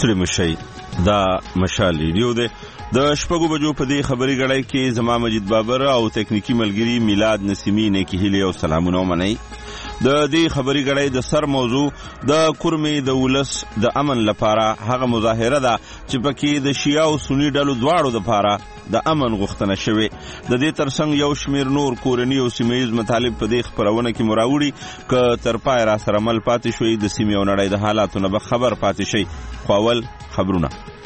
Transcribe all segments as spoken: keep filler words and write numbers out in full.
ستړي مشي دا مشال ریډیو دی د شپږو بجو په دې خبري غړای کې زما مجید بابر او تکنیکی ملګری میلاد نسیمی نه کې هلي او سلامونه منئ. د دې خبري غړای د سر موضوع د کورمې د ولس د امن لپاره هغه مظاهره ده چې پکې د شیعه او سنی ډلو دواړو لپاره د امن غوښتنه شوه. د دې ترڅنګ یو شمیر نور کورنی او سیمه‌یز مطالب په دې خبرونه کې مراوړي ک تر پای را سره مل پاتې شوی د سیمې او نړۍ د حالاتو نه خبر پاتې شي. خپل خبرونه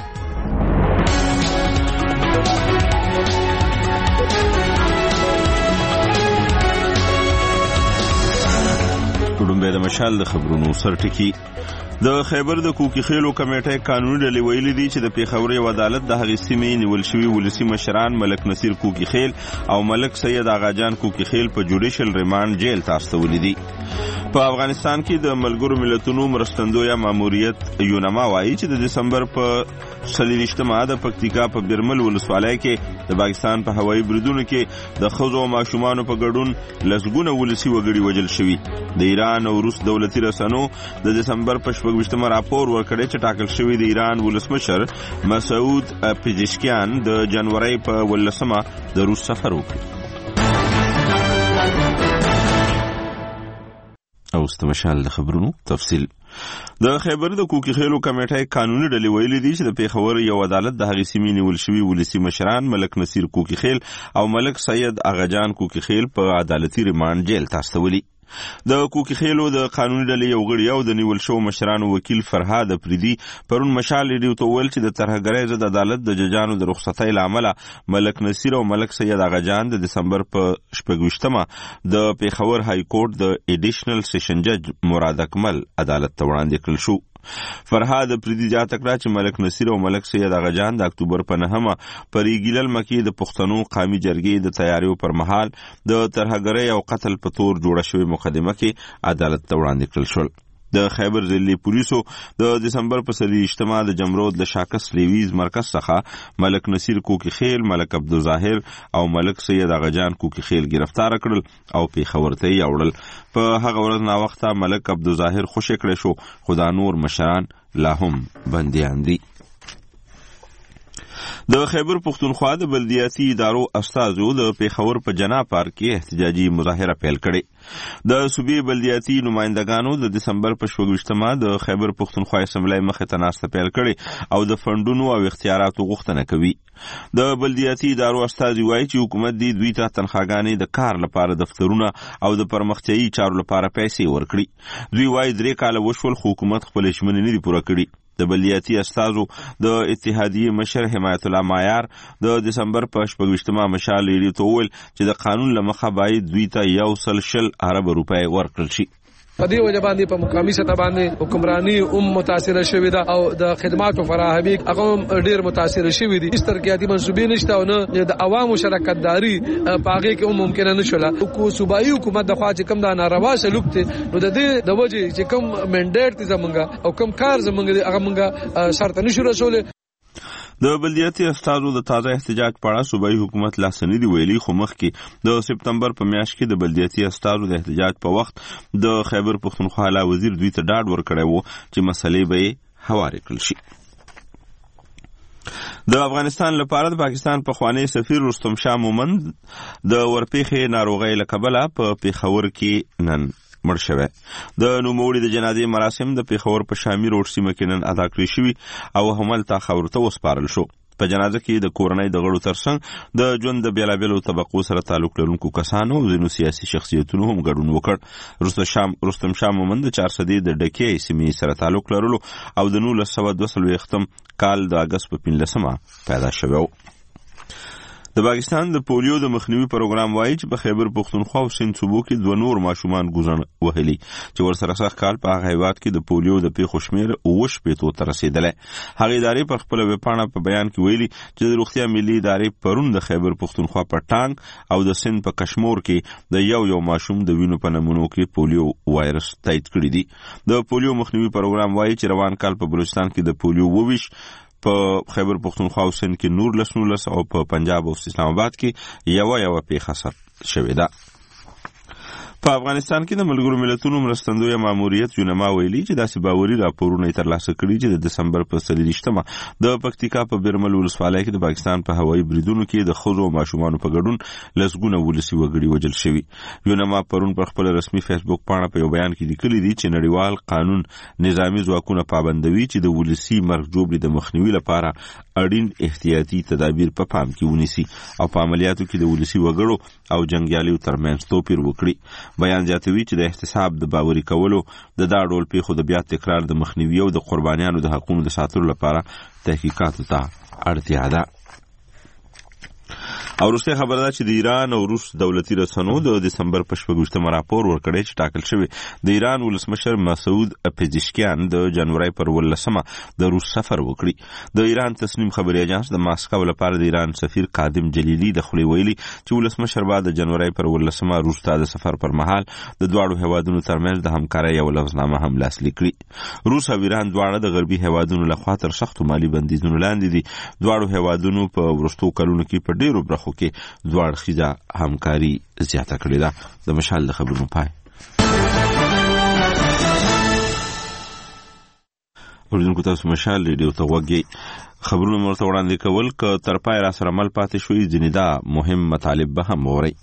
ډومبه د مشال د خبرونو سرټکی. د خیبر د کوکی خیلو کمیټه قانوني ډلې ویلي دي چې د پیښور یو عدالت د هغې سیمې نیول شوي ولسي مشران ملک نصیر کوکی خیل او ملک سید آغاجان کوکی خیل په جوډیشل ریمانډ جیل ته استولي دي. په افغانستان کې د ملګرو ملتونو مرستندویه ماموریت یونما وایي چې د دسمبر په څلېرویشتمه د پکتیکا په بیرمل ولسوالۍ کې د پاکستان په هوایي بریدونو کې د ښځو او ماشومانو په ګډون لسګونه ولسي وګړي وژل شوي. د ایران او روس دولتي رسنو د دسمبر په شپږ ویشتمه راپور ورکړی چې ټاکل شوی د ایران ولسمشر مسعود پزشکیان د جنوري په ولسمه د روس سفر وکړي. او استمشال د خبرونو تفصیل. د خیبر د کوکی خیلو کمیټه قانوني ډلې ویلي دي چې د پیښور یو عدالت د هغې سیمې نیول شوي ولسي مشران ملک نصیر کوکی خیل او ملک سید آغاجان کوکی خیل په عدالتي ریمانډ جیل ته استولي. د کوکی خیلو د قانوني ډلې یو غړي او د نیول شوو مشرانو وکیل فرهاد افریدي پرون مشال ریډیو ته وویل چې د ترهګرۍ ضد عدالت د ججانو د رخصتۍ له امله ملک نصیر او ملک سید آغاجان د دسمبر په شپږ ویشتمه د پیښور های کورټ د ایډیشنل سیشن جج مراد اکمل عدالت ته وړاندې کړل شو. فرهاد افریدي زیاته کړه چې ملک نصیر او ملک سید آغاجان د اکتوبر په نهمه پر ایګیلل مکی د پښتنو قومي جرګې د تیاریو پر مهال د ترهګرۍ او قتل په تور جوړه شوې مقدمه کې عدالت ته وړاندې کړل شول. د خیبر ضلعي پولیسو د دسمبر په څلېرویشتمه د جمرود له شاکس لیویز مرکز څخه ملک نصیر کوکی خیل، ملک عبدالظاهر او ملک سید آغاجان کوکی خیل گرفتار کړل او پیښور ته یې وړل. په هغه ورځ ناوخته ملک عبدالظاهر خوشی کړی شو، خو دا نور مشران لا هم بندیان دي. د خیبر پختونخوا د بلدیاتي ادارو استازو د پیښور په جنا پارک کې احتجاجي مظاهره پیل کړې. د صوبې بلدیاتي نمائندګانو د دسمبر په شپږ ویشتمه د خیبر پختونخوا اسمبلی مخې ته ناسته پیل کړې او د فنډونو او اختیاراتو غوښتنه کوي. د بلدیاتي ادارو استازي وایي چې حکومت دې دوی ته تنخواګانې د کار لپاره دفترونه او د پرمختیایي چارو لپاره پیسې ورکړي. دوی وایي درې کاله وشول خو حکومت خپلې ژمنې نه دي پوره کړي. د بلدیاتي استازو د اتحادیې مشر حمایت الله معیار د دسمبر په شپږ ویشتمه مشال ریډیو ته وویل چې د قانون له مخه باید دوی ته یو سل شل ارب روپۍ ورکړل شي. په دې وجه باندې په مقامي سطح باندې حکمرانی هم متاثر شوې ده او د خدماتو فراهمي هغه ډیر متاثر شوې دي. هیڅ ترقیاتي منصوبې نشته او نه د عوامو شرکت داری په هغه کې هم ممکن نه شوله. کو صوبایي حکومت د خوا چې کوم د ناروا سلوک ته نو د دې د وجه چې کوم منډیټ زمونږ او کوم کار زمونږ هغه مونږه شرط نشو رسوله. د بلدیاتي استازو د تازه احتجاج په اړه صوبایي حکومت لا څه نه دي ویلي، خو مخکې د سپتمبر په میاشت کې د بلدیاتي استازو د احتجاج په وخت د خیبر پختونخوا اعلی وزیر دوی ته ډاډ ورکړی و چې مسلې به یې هوارې کړل شي. د افغانستان لپاره د پاکستان پخوانی سفیر رستم شاه مومند د ورپېښې ناروغۍ له کبله په پیښور کې نن مړ شوی. د نوموړي د جنازې مراسم د پیښور په شامي روډ سیمه کې نن ادا کړی شوي او همالته خاورو ته وسپارل شو. په جنازه کې د کورنۍ د غړو ترڅنګ د ژوند د بیلابیلو طبقو سره تعلق لرونکو کسانو او ځینو سیاسي شخصیتونو هم ګډون وکړ. رستم شاه مومند د چارسدې د ډکې سیمې سره تعلق لرلو او د نولس سوه دوه څلوېښتم کال د اګست په پنځلسمه پیدا شوی و. د پاکستان د پولیو د مخنیوي پروګرام وایي چې په خیبر پختونخوا او سند صوبو کې دوه نور ماشومان ګوزن وهلي چې ورسره سږ کال په هغه هیواد کې د پولیو د پیښو شمېر اووه شپېتو ته رسېدلی. هغې ادارې په خپله ویبپاڼه په بیان کې ویلي چې د روغتیا ملي ادارې پرون د خیبر پختونخوا په ټانګ او د سند په کشمور کې د یو یو ماشوم د وینو په نمونو کې پولیو وایرس تایید کړي دي. د پولیو مخنیوي پروګرام وایي چې روان کال په بلوچستان کې د پولیو وویش، په خیبر پختونخوا او سند کې نور لس نولس او په پنجاب او اسلام آباد کې یو یو پیښه ثبت شوې ده. په افغانستان کې د ملګرو ملتونو مرستندویه ماموریت یونما ویلي چې داسې باوري راپورونه یې ترلاسه کړي چې د دسمبر په څلېرویشتمه د پکتیکا په بیرمل ولسوالۍ کې د پاکستان په هوایي بریدونو کې د ښځو او ماشومانو په ګډون لسګونه ولسي وګړي وژل شوي. یونما پرون پر خپل رسمي فیسبوک پاڼه په یو بیان کې لیکلي دي چې نړیوال قانون نظامي ځواکونه پابندوي چې د ولسي مرګ جوړې د مخنیوي لپاره اړین احتیاطي تدابیر په پام کې ونیسي او په عملیاتو کې د ولسي وګړو او جنګیالیو ترمنځ توپیر وکړي. بیان زیاتوي چې د احتساب د باوري کولو د دا ډول پیښو د بیا تکرار د مخنیوي او د قربانیانو د حقونو د ساتلو لپاره تحقیقاتو ته اړتیا ده. او وروستۍ خبره ده چې د ایران او روس دولتي رسنو د دسمبر په شپږویشتمه راپور ورکړی چې ټاکل شوی د ایران ولسمشر مسعود پزشکیان د جنوري پر ولسمه د روس سفر وکړي. د ایران تصنیم خبري اژانس د ماسکو لپاره د ایران سفیر قادم جلیلی د خولې ویلي چې ولسمشر بعد د جنوري پر ولسمه روس ته د سفر پر مهال د دواړو هیوادونو ترمنځ د همکارۍ یو لفظنامه هم لاسلیک کړي. روس او ایران دواړه د غربي هیوادونو لخوا تر سختو مالي بندیزونو لاندې دي. دواړو هیوادونو په وروستو کلونو کې په ډیرو برخو کې دواړه خیزه همکاري زیاته کړې ده. د مشال د خبرونو پای. اوریدونکو تاسو مشال ریډیو ته غوږی خبرونه مرته وړاندې کول که تر پای را سره مل پاتې شوي ځینې دا مهم مطالب به هم وورئ.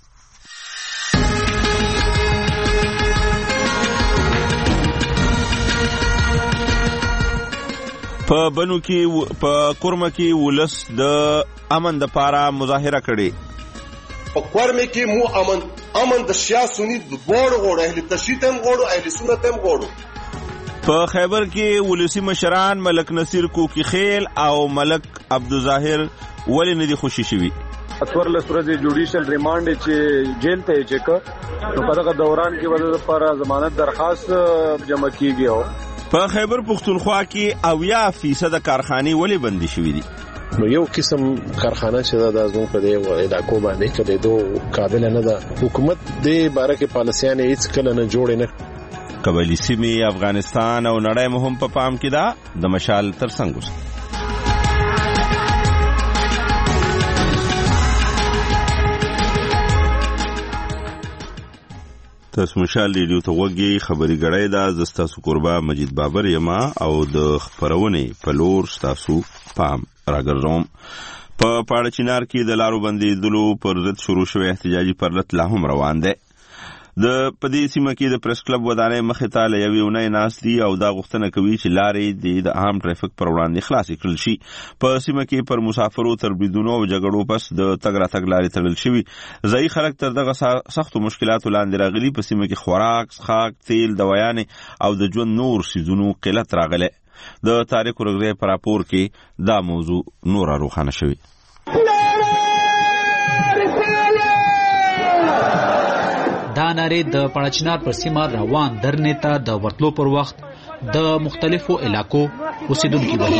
په بنو کې په کورمه کې ولس د امن د پاره مظاهره کړي. په کورمه کې مو امن امن د سیاسونی د بوړ غوړ اهل تشیت هم غوړ اهل سنت هم غوړ. په خیبر کې ولسی مشران ملک نصیر کوکی خیل او ملک عبدالظاهر ولې نه دي خوشي شوي. اتور لسورځي جوډیشل ریمانډ چې جیل ته چک نو په دغه دوران کې وجه لپاره ضمانت درخواست جمع کیږي. او په خیبر پختونخوا کې اویا فیصد کارخانې ولې بندي شوې دي. نو یو قسم کارخانه چې دا زموږ په دې علاقو باندې کړي دوه قابل نه ده. حکومت دې باره کې پالیسیانه هیڅ کله نه جوړ نه. قبایلی سیمې افغانستان او نړۍ مهم په پام کې ده. د مشال ترڅنګ اوسه. تاسو مشال ریډیو ته وګورئ. خبري غړې ده. زستاسو قربا مجید بابر یما او د خبرونې په لور تاسو پام راګرځوم. په پاړه چینار کې د لارو بندیدلو پر ضد شروع شوی احتجاجي پرلط لا هم روان دی. د پدې سیمه کې د پریس کلب ودانۍ مخې ته له یوې اونۍ ناست دي او دا غوښتنه کوي چې لارې د عام ټریفک پر وړاندې خلاصې کړل شي. په سیمه کې پر مسافرو تر بریدونو او جګړو پس د تګ راتګ لارې تړل شوي. ځایي خلک تر دغه سختو مشکلاتو لاندې راغلي. په سیمه کې خوراک، څښاک، تیل، دوايانې او د ژوند نور سیزونو قلت راغلی. د طارق ورغزی په راپور کې دا موضوع نوره روښانه شوې. دا نارې د پړچنار پر سیمه روان درنې ته د ورتلو پر وخت د مختلفو علاقو اوسیدونکي وهي.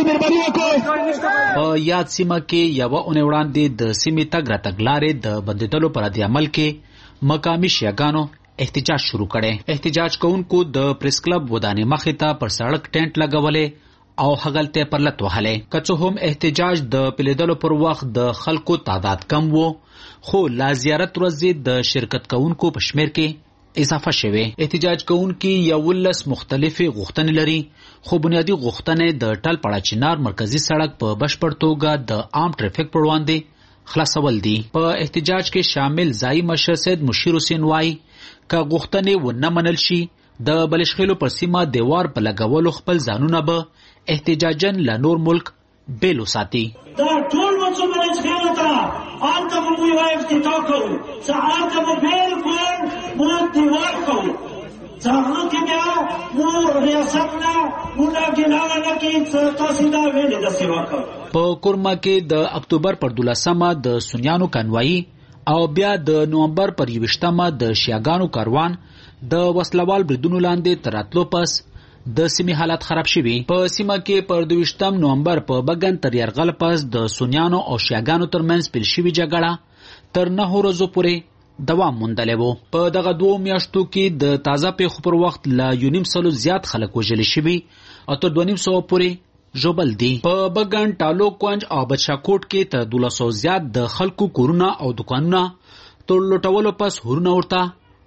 په یاد سیمه کې یوه اونۍ وړاندې د سیمې تګ راتګ لارې د بندېدلو پر رد عمل کې مقامي شیعګانو احتجاج شروع کړی. احتجاج کوونکو د پریس کلب ودانۍ مخې ته پر سړک ټینټ لګولې او هغلته پرلط وهلې. که څه هم احتجاج د پلیدلو پر وخت د خلکو تعداد کم وو، خو لا زیارت ورځې د شرکت کوونکو په شمیر کې اضافه شوه. احتجاج کوونکي یولس مختلفې غوښتنې لري، خو بنیادی غوښتنې د ټل پړه چنار مرکزی سړک په بشپړ توګه د عام ټریفک پر وړاندې خلاصول دي. په احتجاج کې شامل ځایي مشر سید مشیر حسین وایي که غوښتنې ونه منل شي د بلشخیلو پر سیمه دیوار په لګولو خپل ځانونه به احتجاجن له نور ملک بیلو ساتي. دا ټول وڅو بلشخیلو ته آلته مو یو افتتاح کوو، سهار مو بالکل مو دیوار کوو، څنګه کې بیا مو ریاست نه مو دا ګلانه نه کې تاسو دا ویلې د سیوا کوو. په کورما کې د اکتوبر پر دولسمه د سنیانو کانوایی او بیا د نومبر پر یوشتمه د شیعاګانو کاروان د وسلوال بریدونو لاندې تراتلو پس د سیمې حالت خراب شوی. په سیمه کې پر دویشتم نومبر په بګن تر یرغل پس د سنیانو او شیعاګانو ترمنځ پیل شوې جګړه تر نهو ورځو پورې دوام موندلی و. په دغه دوو میاشتو کې د تازه پیښو پر وخت له یو نیم سلو زیات خلک وژل شوي او تر دوه نیم سوه پورې ژوبل دي. په بګن، ټالو، کونج او بدشاکوټ کې تر دولس سوه زیات د خلکو کورونه او دکانونه تر لوټولو پس هورونه ورته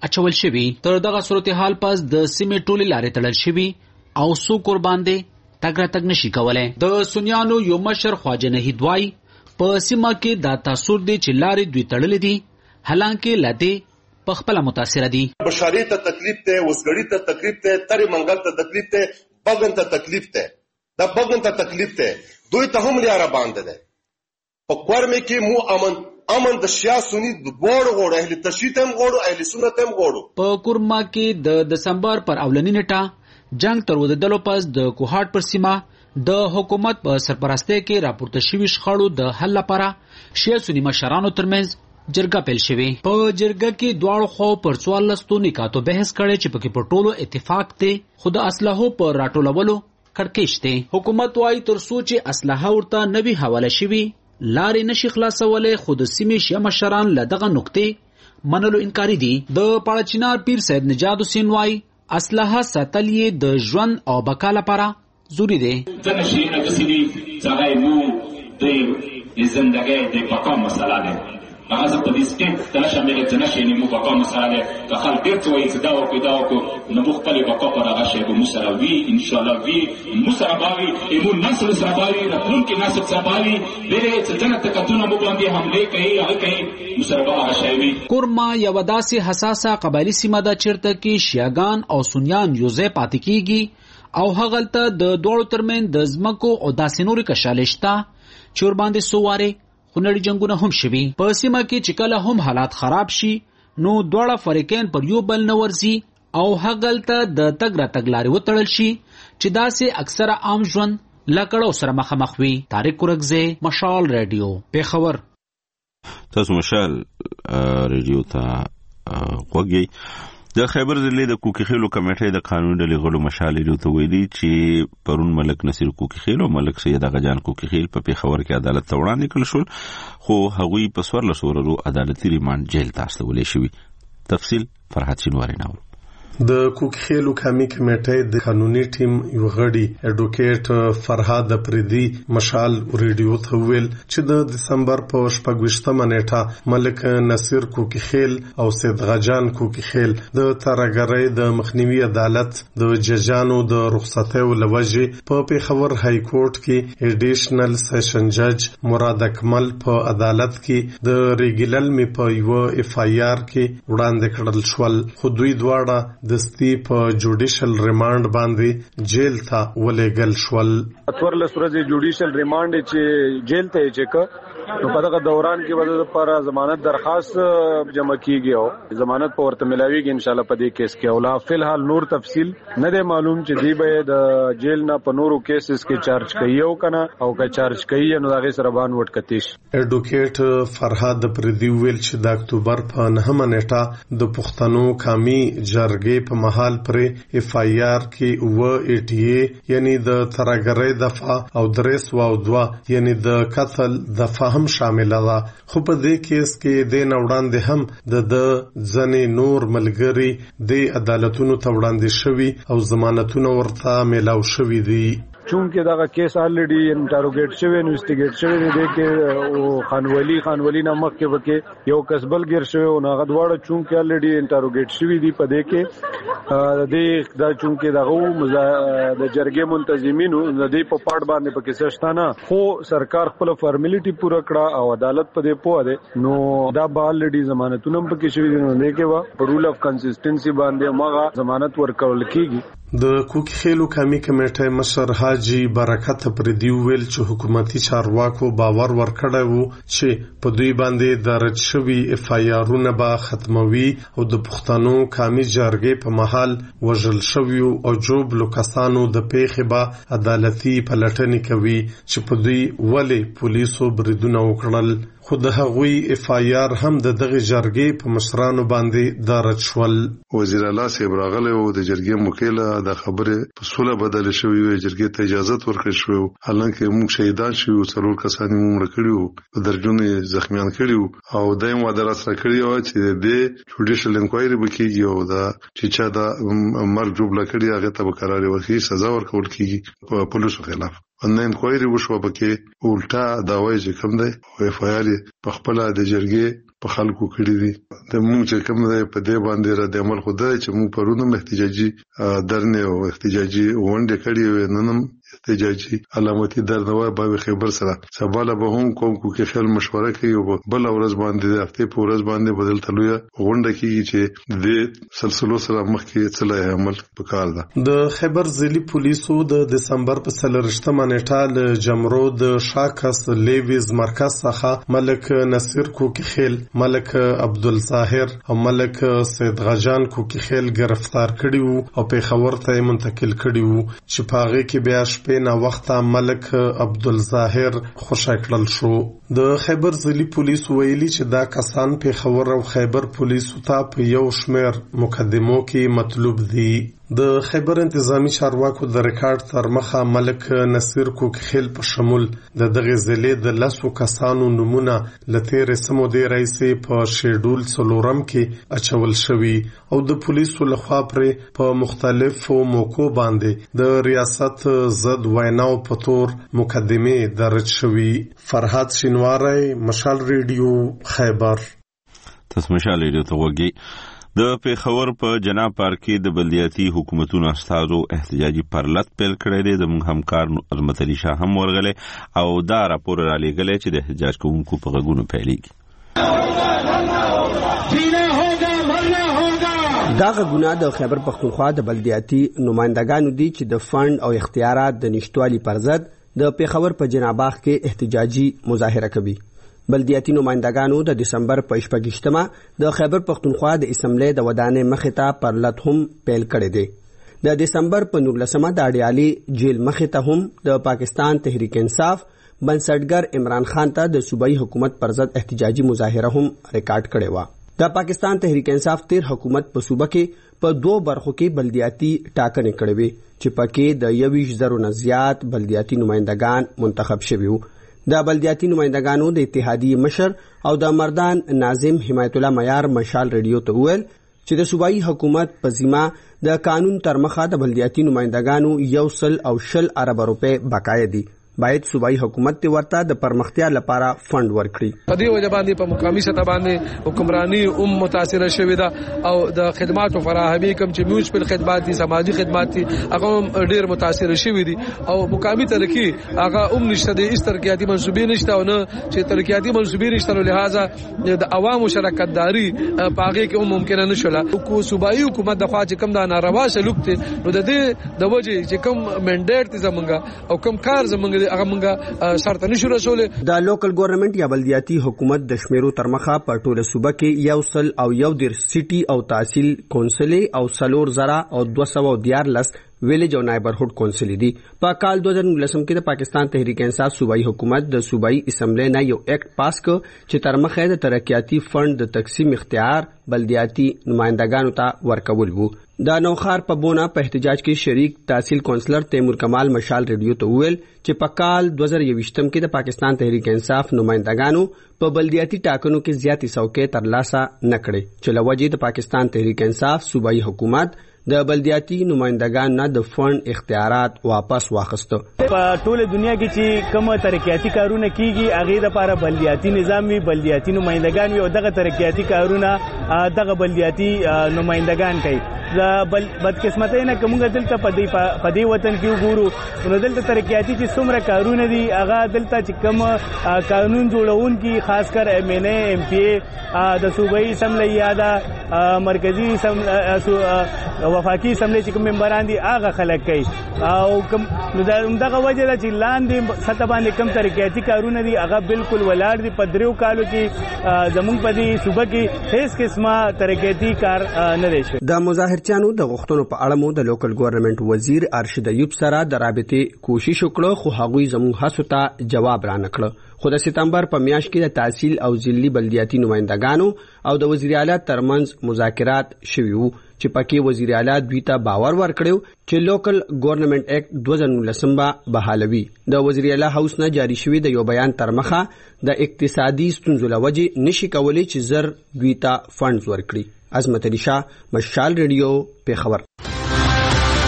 اچول شوی. تر دغه صورتحال پس د سیمې ټولې لارې تړل شوي او څوک قربان دی تګ راتګ نشي کولی. د سنیانو یو مشر خواجه نهید وایي په سیمه کې دا تاثر دی چې لارې دوی تړلې دي، حالانکه لا دې په خپله متاثره دي. بشاري ته تکلیف دی، وسګړي ته تکلیف دی، ترې منګل ته تکلیف دی، بغن ته تکلیف دی. دا بغن ته تکلیف دی دوی ته هم لیاره باندې دی. په کورمې کې مو امن امن د شیا سنی دواړو غوړو، اهل تشیط هم غوړو، اهل سنت هم غوړو. په کورما کې د دسمبر پر اولنی نیټه جنگ تر ودرېدلو پس د کوهاټ پر سیمه د حکومت په سرپرستۍ کې راپورته شوي شخړو د حل لپاره شیعه سني مشرانو ترمنځ جرګه پیل شوې. په جرګه کې دواړو خو پر څوارلسو نکاتو بحث کړی چې پکې په ټولو اتفاق دی، خو د اسلحو په راټولولو کړکېچ دی. حکومت وايي تر څو چې اسلحه ورته نه وي حواله شوي لارې نشي خلاصولی، خو د سیمې شیعه مشران له دغه نقطې منلو انکاري دي. د پاړچینار پیر سید نجات حسین وايي اسلحه ساتل یې د ژوند او بقا لپاره ضروری دی. ځنه شي هغسې دي چې هغه یې مو د زندګۍ د بقا مسله ده. هغه زه په دې سټیټ ته نه شامل چې نه شي مو بقا مسله ده. که خلک ډېر څه وایي چې دا وکړو دا وکړو، نو موږ خپلې بقا پر هغه شی به مو سره وي، انشاءالله وي، مو سره به وي، مو نسل سره به وي، راتلونکي نسل سره به وي. ډېرې چې ځنه تکتونه مو باندې حملې کوي هغه کوي، مو سره به هغه شی وي. کورما یوه داسې حساسه قبایلي سیمه ده چېرته کې شیعهګان او سنیان یو ځای پاتې کېږي او هغلته د دواړو ترمنځ د ځمکو او داسې نورې کشالې شته چې ورباندې څو وارې خونړي جنګونه هم شوي. په سیمه کې چې کله هم حالات خراب شي نو دواړه فریقین پر یو بل نه ورځي او هغلته د تګ راتګ لارې وتړل شي چې داسې اکثره عام ژوند له کړاو سره مخامخ وي. طارق کورکزی، مشال ریډیو، پیښور. تاسو مشال ریډیو ته غوږی. د خیبر ضلع د کوکي خیلو کمیټې د قانوني ډلې غړو مشال ریډیو ته ویلي چې پرون ملک نصیر کوکي خیل او ملک سید اغاجان کوکي خیل په پیښور کې عدالت ته وړاندې کړل شول، خو هغوی په څوارلسو ورځو عدالتي ریمانډ جیل ته استولی شوي. تفصیل فرحت شینواری ناول. د کوکخیلو کمی کمیټې د قانوني ټیم یو غړي اډوکیټ فرهاد پریدي مشال ریډیو ته ویل چې د دسمبر په شپږویشتمه نیټه ملک نصیر کوکخیل او سید غجان کوکخیل د ترګرۍ د مخنیوي عدالت د ججانو د رخصتیو لوجې په پیښور های کورټ کې ایډیشنل سیشن جج مراد اکمل په عدالت کې د ریګیلل می په یو اف آی آر کې وړاندې کړل شول، خو دوی دواړه دستی په جوډیشل ریمانډ باندې جیل ته ولېږل شول. څوارلس ورځې جوډیشل ریمانډ چې جیل ته یې چې نو په دغه دوران کې به د پر ضمانت درخواست جمع کیږي او ضمانت په ورته ملاويږي ان شاء الله په دې کیس کې. اولا فی الحال نور تفصیل نه دی معلوم چې دی به د جیل نه په نورو کیسز کې چارج کوي او کنه او که چارج کوي نو هغه سره باندې وټ کتیش. اډوکیټ فرهاد پردی ویل چې د اکتوبر په نهمه نیټه د پښتنو قومي جرګې په محل پرې اف آی آر کې و ای ټی ای یعنی د ترګرۍ دفعه او درس او دوا یعنی د قتل دفعه هم شامل ده، خو په دې کیس کې د نوړاندې هم د د ځنې نور ملګری د عدالتونو ته وړاندې شوي او ضمانتونه ورته ملاو شوي دي. چونکه دا کیس الریډي انټروګیټ شوی انویسټیګیټ شوی دی کې او خانولی خانولی نامک کې وکي یو کسبل ګر شوی او هغه دواړه چونکه الریډي انټروګیټ شوی دی په دې کې د دې دا چونکه دغه د جرګې منتظمینو د دې په پاړ باندې په کیسه شتانه خو سرکار خپل فارمیلیټي پوره کړه او عدالت په دې پوه ده نو دا به الریډي ضمانتونه په کې شوی دی نو دې کې وا په رول اف کنسسټنسي باندې ماغه ضمانت ورکول کیږي. د کوکخیلو کمی کمیټې مشر حاجی برکت پردی ویل چې حکومتي چارواکو باور ورکړی وو چې په دوی باندې درج شوي اف آی آرونه به ختموي او د پښتنو قومي جرګې په محل وژل شویو او جوړ کسانو د پیښې به عدالتي پلټنې کوي چې په دوی ولې پولیسو بریدونه وکړل، خو د هغوی اف آی آر هم د دغه جرګې په مشرانو باندې درج شول. وزیر اعلی صاحب راغلی او د جرګې موکله د خبره په سوله بدل شوی وي، جرګې ته اجازه ورکړل شو، حالانکه موږ شهیدان شوو، څلور کسان یې مړه کړي په درجنونو زخمیان کړي او دایم وعده راسره کړی و چې د جوډیشل انکوایري وکړي او دا چې چا دا مرګ جوړ کړي هغه ته به قرار ورکړي، سزا ورکول کیږي په پولیسو خلاف. ان انکوایري وشو پکې الټا داوای چې کوم دی او اف آی آر په خپل د جرګې په خلکو کړی دي. د موږ چې کوم دی په دې باندې را د عمل خدای چې موږ پرونم احتجاجي درنه او احتجاجي ونډه کړی و ننم احتجاجي علامتي درنه به خبر سره سباله به هم کوم کوکي خل مشوره کوي او بل ورځ باندې د هفته په ورځ باندې بدل تلوي غونډه کیږي چې د سلسله سره مخکې څلای عمل وکړ. ده د خیبر ضلعي پولیسو د دسمبر په څلورشتمه نیټه له جمرو د شاکس لیویز مرکز څخه ملک نصیر کوکي خیل، ملک عبدالظاهر او ملک سید غجان کوکي خیل گرفتار کړي وو او پیښور ته منتقل کړي وو چې په هغه کې بیا شپې نا وخته ملک عبدالظاهر خوشی کړل شو. د خیبر ضلعي پولیس ویلي چې دا کسان پیښور او خیبر پولیسو ته په یو شمېر مقدمو کې مطلوب دي. د خیبر انتظامی چارواکو د ریکارډ تر مخه ملک نصیر کوکي خیل په شمول د دغه ضلع د لسو کسانو نمونه لته رسمو دی رئیسي په شیډول څلورم کې اچول شوی او د پولیسو لخوا پر په مختلفو موکو باندې د ریاست ضد ویناو په تور مقدمه درج شوی. فرحات شینواری، مشال ریډیو، خیبر. تاسو مشال ریډیو ته وګورئ. د پیښور په جناب پارک کې د بلدیاتي حکومتونو استازو احتجاجي پرلط پیل کړی دی. زموږ همکار عظمت علي شاه هم ورغلی او دا راپور را لېږلی چې د احتجاج کوونکو په غږونو پیلېږي. دا غږونه د خیبر پښتونخوا د بلدیاتي نمائندګانو دي چې د فنډ او اختیارات د نشتوالي پر ضد د پیښور په جناباغ کې احتجاجي مظاهره کوي. بلدیاتي نمائندګانو د دسمبر په شپږشتمه د خیبر پښتونخوا د اسمبلی د ودانې مخې ته پرلط هم پیل کړی دی. د دسمبر په نولسمه د اډیالي جیل مخې ته هم د پاکستان تحریک انصاف بنسټګر عمران خان ته د صوبایي حکومت پر ضد احتجاجي مظاهره هم ریکارډ کړې وه. د پاکستان تحریک انصاف تیر حکومت په صوبه کې په دوه برخو کې بلدیاتي ټاکنې کړې وې چې پکې د یویشت زرو نه زیات بلدیاتي نمائندګان منتخب شوي وو. د بلدیاتي نمائندګانو د اتحادیې مشر او د مردان ناظم حمایت الله معیار مشال ریډیو ته وویل چې د صوبایي حکومت په ذمه د قانون تر مخه د بلدیاتي نمائندګانو یو سل او شل ارب روپۍ بقایه دي. باید صوبایي حکومت ته ورته د پرمختیا لپاره فند ورکړي. په دې وجه باندې په مقامي سطح باندې حکمرانی هم متاثر شوې ده او د خدماتو فراهمي کوم چې میوچل خدمات دي، سماجی خدمات دي، هغه ډیر متاثر شوې دي او مقامي ترقی هغه هم نشته د اس ترقیاتي منصوبې نشته او نه چې ترقیاتي منصوبې نشته، لہذا د عوامو شرکت داری په هغه کې هم ممکن نه شوله. کو صوبایي حکومت د خوا چې کوم د ناروا سلوک ته نو د دې د وجه چې کوم منډیټ دي زمونږه او کوم کار زمونږه هغه مونږه سرته نشو رسوله. د لوکل ګورنمنت یا بلدیاتي حکومت د شمیرو تر مخه په ټوله صوبه کې یو سل او یو دیر سیټي او تحصیل کونسلې او سلور زرا او دوه سوه دیارلس ویلیج او نایبرهوډ کونسل دي. په کال دو هزار نولسم کې د پاکستان تحریک انصاف صوبایي حکومت د صوبایي اسمبلی نه یو اکټ پاس کړ چې تر مخه د ترقیاتي فند د تقسیم اختیار بلدیاتي نمائندګانو ته ورکول وو. د نوخار په بونه په احتجاج کې شریک تحصیل کونسلر تیمور کمال مشال ریډیو ته وویل چې په کال دو هزار یوویشتم کې د پاکستان تحریک انصاف نمائندګانو په بلدیاتي ټاکنو کې زیاتې څوکۍ ترلاسه نه کړې چې له وجې د پاکستان تحریک انصاف صوبایي حکومت د بلدیاتي نمائندګانو نه د فند اختیارات واپس واخیستو. په ټوله دنیا کې چې کوم ترقیاتي کارونه کیږي هغه د لپاره بلدیاتي نظام وي، بلدیاتي نمائندګان وي او دغه ترقیاتي کارونه دغه بلدیاتي نمائندګان کوي. د بدقسمتۍ نه کومه دلته په دې وطن کې وګورو نو دلته ترقیاتي چې څومره کارونه دي هغه دلته چې کوم قانون جوړونکي خاص کر ایم این اے ایم پی اے د صوبایي اسمبلی یا د مرکزی وفاقي اسمبلی چې کوم ممبران دي هغه خلک کوي او کوم دغه وجه ده چې لاندې سطح باندې کوم ترقیاتي کارونه دي هغه بالکل ولاړ دي. په دریو کالو کې زموږ په دې صوبه کې هیڅ قسمه ترقیاتي کار نه دی شوی. د مظاهرچیانو د غوښتنو په اړه مو د لوکل ګورنمنت وزیر ارشد ایوب سره د رابطې کوشش وکړو خو هغوی زموږ هڅو ته جواب را نه کړ. خو د سپتمبر په میاشت کې د تحصیل او ضلعي بلدیاتي نمائندګانو او د وزیر اعلی ترمنځ مذاکرات شوي وو چې پکې وزیر اعلی دوی ته باور ورکړو چې لوکل ګورنمنت اکټ دو هزار نولسم به بحالوي. د وزیر اعلی هاوس نه جاری شوی د یو بیان تر مخه د اقتصادي ستونزو لوجې نشي کولی چې زر دوی ته فندز ورکړي. عظمت علي شاه، مشال ریډیو، پیښور.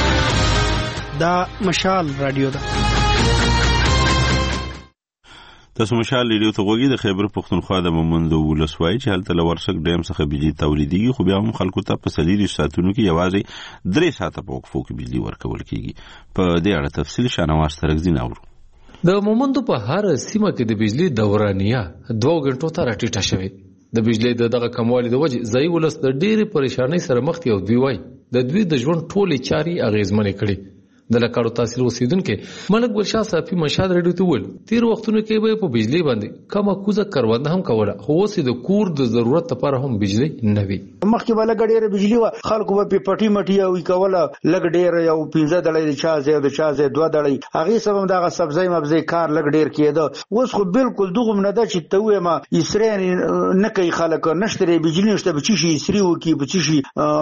دا مشال رادیو ده. تاسو مشال ریډیو ته غوږی د خیبر پښتونخوا د مومند ولسوالۍ چې هلته لورشک ډیم څخه بجلی تولیدېږي، خو بیا هم خلکو ته په څلور ساعتونو کې یوازې درې ساعته په وقفو کې بجلی ورکول کیږي. په دې اړه تفصیل شانواز ترکزي ناورو. د مومندو په هر سیمه کې د بجلی دورانیه دوه غنټو ته راټیټه شوې. د بجلی د دغه کموالي د وجې ځای ولس د ډېرې پریشانۍ سره مخ دي او دوی وایي د دوی د ژوند ټولې چارې اغېزمنې کړي. د لکاړو تحصیل اوسیدونکو ملک ګلشاه صافي مشال ریډیو ته وویل تیر وختونو کې به په بجلی باندې کمه کوزه کرونده هم کوله، خو اوس د کور د ضرورت لپاره هم بجلی نه وي. مخکې به لږ ډېره بجلی وه، خلکو به پې پټي مټي او کوله لږ ډېر یو پنځه دړۍ د چا ځای او د چا ځای دوه دړۍ، هغې سبب دغه سبزی مبزی کار لږ ډېر کېده. اوس خو بالکل دغوم نه ده چې ته ووایم اسرې نه کوي خلک، نشته دی بجلی نشته، په څه شي اسرې وکړي، په څه شي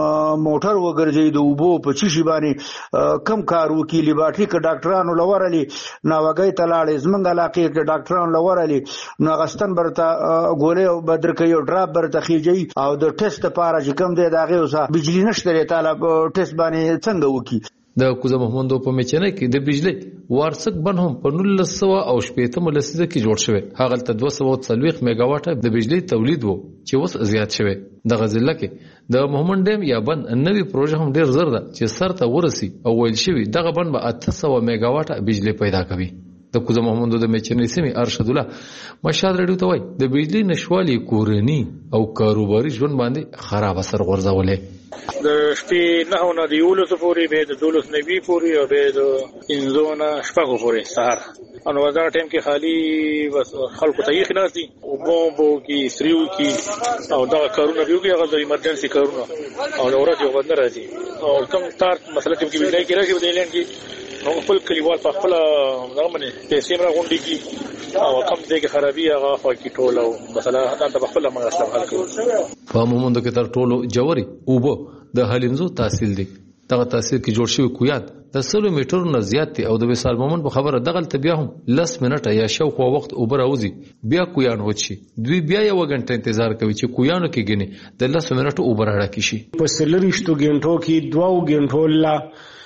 موټر وګرځوي د اوبو، په څه شي باندې کم کار وکړي. لیبارټري که ډاکټرانو لورلي ناوګۍ ته لاړې، زمونږ علاقې کې ډاکټرانو لورلي نو اغستن برته ګولۍ به درکوي او ډراپ برته خېجوي او د ټیسټ لپاره چې کوم دی د هغې اوسه بجلي نشته دی تاله ټیسټ باندې څنګه وکړي. د کوزه محمدو په میچنه کې د بجلی وارسک بند هم په نولس سوه او شپېتمه لسیزه کې جوړ شوی. هغلته دوه سوه څلوېښت میګا واټه د بجلی تولید وو چې اوس زیات شوی. دغه ضلع کې د محمد ډیم یا بند نوې پروژه هم ډېر زر ده چې سر ته ورسي او ویل شوي دغه بند به اته سوه میګا واټه بجلی پیدا کوي. د کوزه محمدو د میچنې سیمې ارشد الله مشال ریډیو ته وایي د بجلی نشوالي کورني او کاروباري ژوند باندې خراب اثر غورځولی. د شپې نهو نه د یولسو پورې، بیا د دولس نه وي پورې او بیا د پنځو نه شپږو پورې سهار. او نو دا ټایم کې خالي بس خلکو ته یې خلاص دي اوبو بو کې سریو کې او دا کارونه به وي هغه د ایمرجنسي کارونه او د ورځې یو بند راځي او کوم تار مثلا چې بجلی کې راځي د اعلان کې نو خپل کلیوال په خپل دغه باندې پیسې را غونډي کی او کم ځای کې خرابي هغه خو کې ټول او مثلا دا په خپل مغاسله حل کوي. په مومند کې تر ټولو جوړي اوبو د حلیمزو تحصیل دی. دغه تحصیل کې جوړ شوی کویات د سلو میټرو نه زیات دی او د وصال مومند په خبره دغلته بیا هم لس منټه یا شاوخوا وخت اوبه راوځي بیا کویان وچی دوی بیا یو غنټه انتظار کوي چې کویانو کې ګني د لس منټو اوبه راډکی شي. په سلریشتو غنټو کې دوه غنټو لا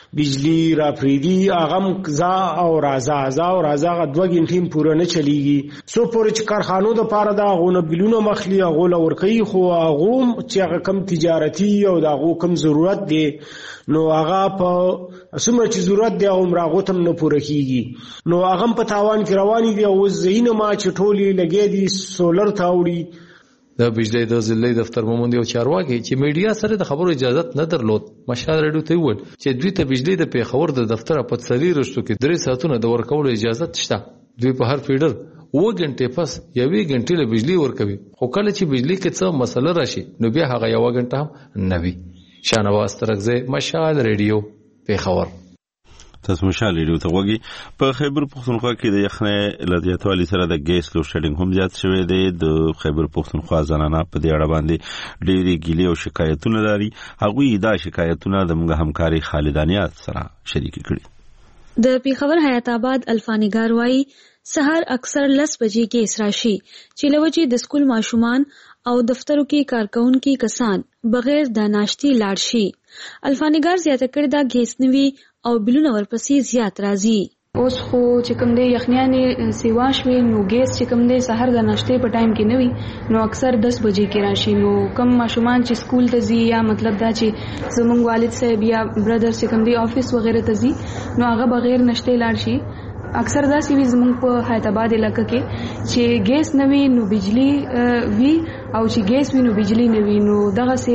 بجلی را پریدي اغم زا او رازا زا او رازا دوه غنټې پوره نه چلیږي. سو پورې چې کارخانو د پاره دا غونه بلونه مخلي غول ورکي خو غوم چې کم تجارتي او دا غو کم ضرورت دی نو هغه په اسمه چې ضرورت دی او راغو تم نه پوره کیږي نو هغه په تاوان کې رواني دی او زینه ما چې ټولي لګي دي سولر تاوړي. د بجلی د ضلعي دفتر مومند یو چارواکي چې میډیا سره د خبرو اجازه نه درلود مشال ریډیو ته وویل چې دوی ته بجلی د پیښور د دفتر په څلور رښتو کې درې ساعتونه د ورکولو اجازه شته. دوی په هر فیډر اوه غنټې پس یوې غنټې له بجلی ورکوي، خو کله چې بجلی کې څه مسله راشي نو بیا هغه یوه غنټه هم نه وي. شانواز ترکزی مشال ریډیو پیښور. تاسو مشال ریډیو ته غوږی. په خیبر پښتونخوا کې د یخنۍ له زیاتوالي سره د ګیس لوډ شیډینګ هم زیات شوی دی. د خیبر پښتونخوا زنانه په دې اړه باندې ډېرې ګیلې او شکایتونه لري. هغوی دا شکایتونه د موږ همکاري خالدانیات سره شریک کړي. د پیښور حیات آباد الفانیګار وایي سهار اکثر لس بجې کې اسراشي چې لوجې د سکول ماشومان او دفترو کې کارکونکي کسان بغیر د ناشتي لاړ شي. الفانیګار زیاته کړې دا ګیس نوي او بلونه ورپسې زیات راځي. اوس خو چې کوم دی یخنیانې سیوا شوې نو ګیس چې کوم دی سهار د ناشتې په ټایم کې نه وي نو اکثر دس بجې کې راشي. نو کم ماشومان چې سکول ته ځي یا مطلب دا چې زمونږ والد صاحب یا برادر چې کوم دی آفیس وغیره ته ځي نو هغه بغیر ناشتې لاړ شي. اکثر دا سی وی زمونږ په حیات آباد علاقه کې چې ګیس نه وي نو بجلی وي او چې ګیس وي نو بجلی نه وي نو دغه سي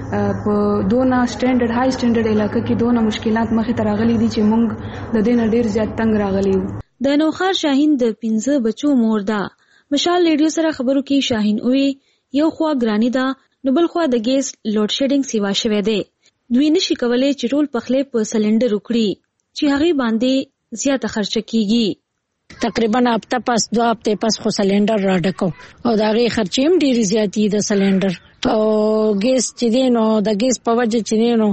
په دونه سټانډرډ های سټانډرډ علاقه کې دونه مشکلات مخې ته راغلي دي چې مونږ د دې نه ډیر زیات تنگ راغلي یو. د نوخار شاهین د پنځه بچو مور ده. مشال ریډیو سره خبرو کې شاهین وی یو خوا ګرانی ده نو بل خوا د ګیس لوډ شیډینګ سیوا شوه دی. دوی نشي کولای چې ټول پخلې په سلندر وکړي چې هغه باندې زیاته خرچه کیږي. تقریبا هفته پس دو هفته پس خو سلندر را ډکو او دا غي خرچې هم ډېری زیاتې د سلندر او ګیس چې دی نو د ګیس په وجه چې دی نو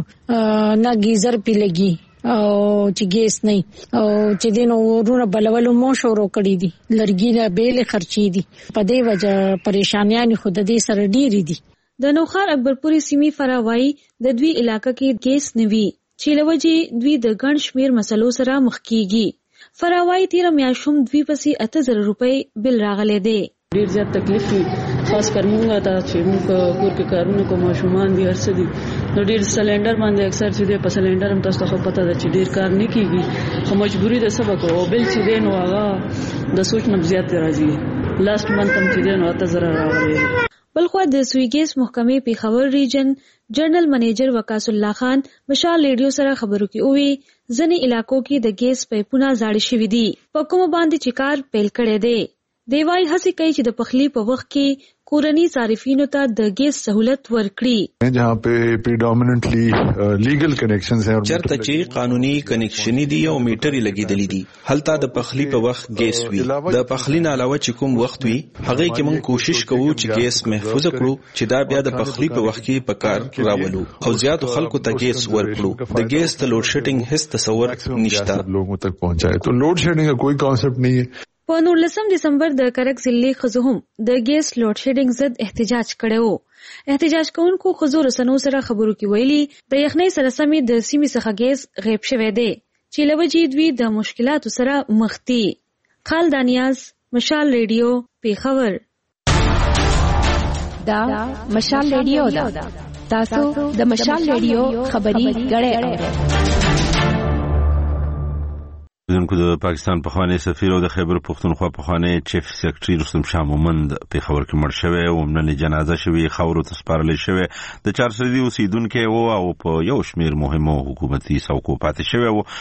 نه گیزر پی لګي او چې ګیس نه او چې دی نو ورونه بلولو مو شروع کړی دي لرګي نه بیل خرچې دي په دې وجه پریشانیاں خود دې سره ډېری دي. د نوخار اکبرپوري سیمې فراوای د دوی علاقې کې ګیس نوي چې لوجې دوی د ګڼ شمیر مسلو سره مخ کیږي. فراوای تیر میاشم دوی پسې اته زره روپۍ بل راغلی دی. ډیر زیات تکلیف وي خاص کر مونږ ته چې مونږ کور کې کارونه کوو ماشومان دي هرڅه دي نو ډیر سلندر باندې اکثر چې دی په سلندر هم تاسو ته پته ده چې ډیر کار نه کیږي خو مجبوری ده سبق او بل چې دی نو هغه د سوچ نه زیات راځي لاست منت هم چې دی نو اته زره راغلي. بلخوا د سویګیس محکمې پیښور ریجن جنرال منیجر وقاص الله خان مشال ریډیو سره خبرو کې وی ځنې علاقو کې د ګیس پایپونه زاړه شوي دي په کوم باندې چې کار پیل کړی دی. دیوای هڅه کوي چې د پخلی په وخت کې کورنی صارفینو ته د ګیس سہولت ورکړي جہاں پہ پریډامیننٹلی لیګل کنیکشنز ہیں چرته چې قانوني کنیکشن دي او میټر لګي دي دي هلته د پخلی په وخت ګیس وي د پخلی نه علاوه چې کوم وخت وي هغه کې موږ کوشش کوو چې ګیس محفوظ کړو چې دا بیا د پخلی په وخت کې په کار راولو او زیات خلکو ته ګیس ورکړو. د ګیس د لوډ شیډینګ هیڅ تصور نشته لوگوں تک پہنچائے تو لوڈ شیڈنگ کا کوئی کانسیپٹ نہیں ہے. په نولسم دسمبر د کرک ضلع خزو هم د ګیس لوډ شیډینګ ضد احتجاج کړو. احتجاج کوونکو خزو رسنو سره خبرو کې ویلي د یخنۍ سره سمې د سیمې څخه ګیس غیب شوی دی چې لوجې دوی د مشکلاتو سره مخ دي. خال دانیاز مشال ریډیو پیښور. دا مشال ریډیو دا تاسو د مشال ریډیو خبري غړې اورئ. دونکو د پاکستان پخوانی سفیر او د خیبر پختونخوا پخوانی چیف سیکرټری رستم شاه مومند پیښور کې مړ شوی او نن جنازه شوی خاورو ته سپارل شوی د چارسدي اوسیدونکو او او په یو شمیر مهمو حکومتي څوکو پاتې شوی او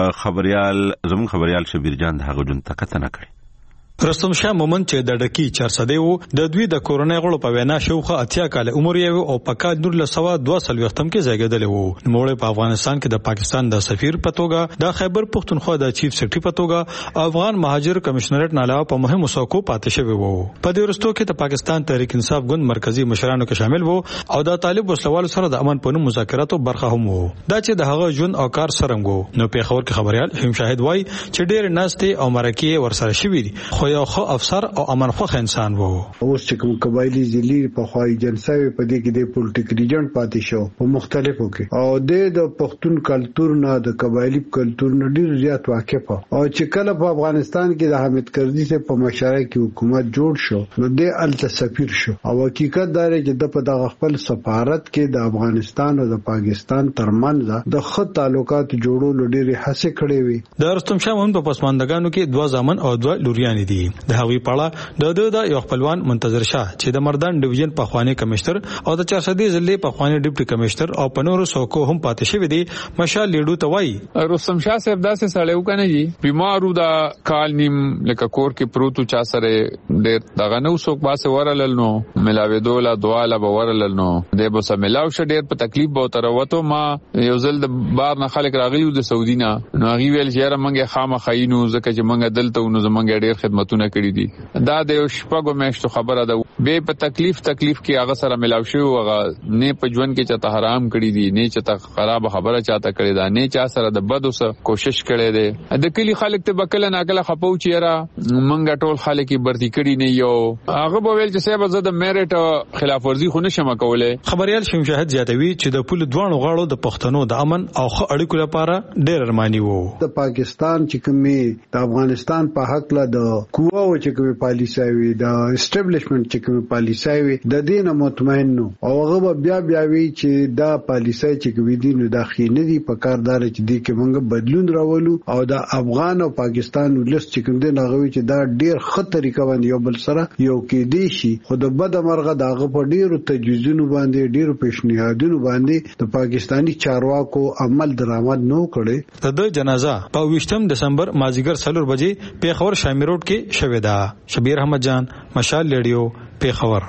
خبريال زمون خبريال شبیر جان د هغه جون تکته نه کړی. رستم شاه مومند چې د ډکی چارسدي وو د دوی د کورونی غړو په وینا شوخه اتیا کال عمر یې او پکا نور له سوا دوه سل وختم کې زیږیدل وو. نوموړی په افغانستان کې د پاکستان د سفیر په توګه د خیبر پختونخوا د چیف سیکرټری په توګه افغان مهاجر کمشنریټ نه علاوه په مهمو څوکو پاتې شوی وو. په دې وروستو کې د پاکستان تحریک انصاف ګوند مرکزی مشرانو کې شامل وو او د طالب وسلوال سره د امن په نوم مذاکراتو برخه هم وو. دا چې د هغه ژوند او کار سرنګو نو پیښور کې خبريال هم شاهد وای چې ډېر ناشته او مرکه ورسره شوی دي خو یو خو افسر او امن خو انسان وو. اوس چې کوم قبایلی ضلع په خوای جنساوي په دې کې د پولیټیکل ایجنټ پاتې شو په مختلفو کې او د پښتون کلچر نه د قبایلی کلچر نه ډیر زیات واقف او چې کله په افغانستان کې د حامد کرزي سره په مشاره کې حکومت جوړ شو نو د الته سفیر شو او حقیقت دا دی چې د په دغه خپل سفارت کې د افغانستان او د پاکستان ترمنځ د خط تعلقات جوړولو ډېری هڅه کړې وي. د رستم شاه مومند په پسماندګانو کې دوه ځامن او دوه لوریان دي. د هغوی پاړه د د یو خپلوان منتظر شاه چې د مردان ډیویژن په خوانی کمشنر او د چارسدي ضلع په خوانی ډیپټي کمشنر او پنورو سوکو هم پاتې شوی دي. مشال لیډو ته وایي رستم شاه صاحب داسې سړیو کنه جی بیمارو دا کال نیم لکه کور کې پروتو چا سره ډېر دغه نو څوک باسه ورلل نو ملاوي دوله دواله به ورلل نو د بوسه ملاو شه ډېر په تکلیف به تر وته ما یو ځل د بار نه خلک راغلیو د سعودي نه نو غي ویل چې را منګه خامه خاينو ځکه چې منګه دلته نو زمونږ ډېر خدمتونه کړی دي. دا د شپږو میاشتو خبره ده به په تکلیف تکلیف کې هغه سره ملاو شو هغه نه په ژوند کې چاته حرام کړی دي نه چاته خراب خبره چاته کړی دا نه چا سره د بدو سره کوشش کړي دي. د کلی خلک ته بکل نه کله خپو چیرې منګه ټول خلک برتی کړي نه یو هغه به ویل چې صاحب زه د میرټ خلاف ورزي خو نشم کولای. خبريال شمشاهد زیاتوي چې د پول دوانو غاړو د پښتنو د امن او خو اړیکو لپاره ډېر ارمانی وو. د پاکستان چې کومي د افغانستان په حق له د قواو چې کومي پالیسي وي د اسټابلیشمنت چې کومي پالیسي وي د دینه مطمئن نو او هغه بیا بیا وی چې دا پالیسي چې کوي دین داخلي دي په کاردار چې دي کې موږ بدلون راولو او د افغان او پاکستان ولست چې کوم دي ناغوي چې دا ډیر خطرې کوي یو بل سره یو کې دي شي خو د بد مرغه داغه په ډیرو تجویزونو باندې ډیرو پیشنهادونو باندې د پاکستانی چارواکو عمل درآمد نو کړي. د جنازه په ویشتم دسمبر مازیګر څلور بجې پیښور شامی روډ کې شوې ده. شبیر احمد جان مشال ریډیو پیښور.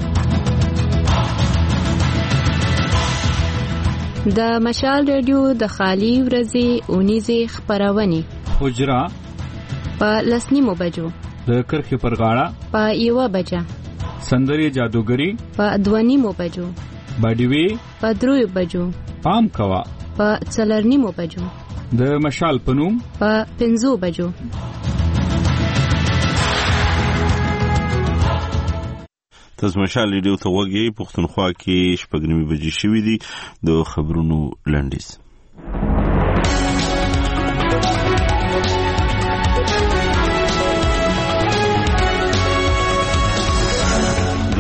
د مشال ریډیو د خالی ورځې اونیزه خبرونه حجرا په لسنیمو بجو د کرخې پر غاړه په یوه بجه سندري جادوګری په دوانیمو بجو باډیوي په دریو بجو پام کوا په څلرنیمو بجو د مشال پنوم په پنځو بجو. تاسو مشال ریډیو ته وګورئ. پښتونخوا کې شپږ نیمې بجې شوې دي. د خبرونو لنډیز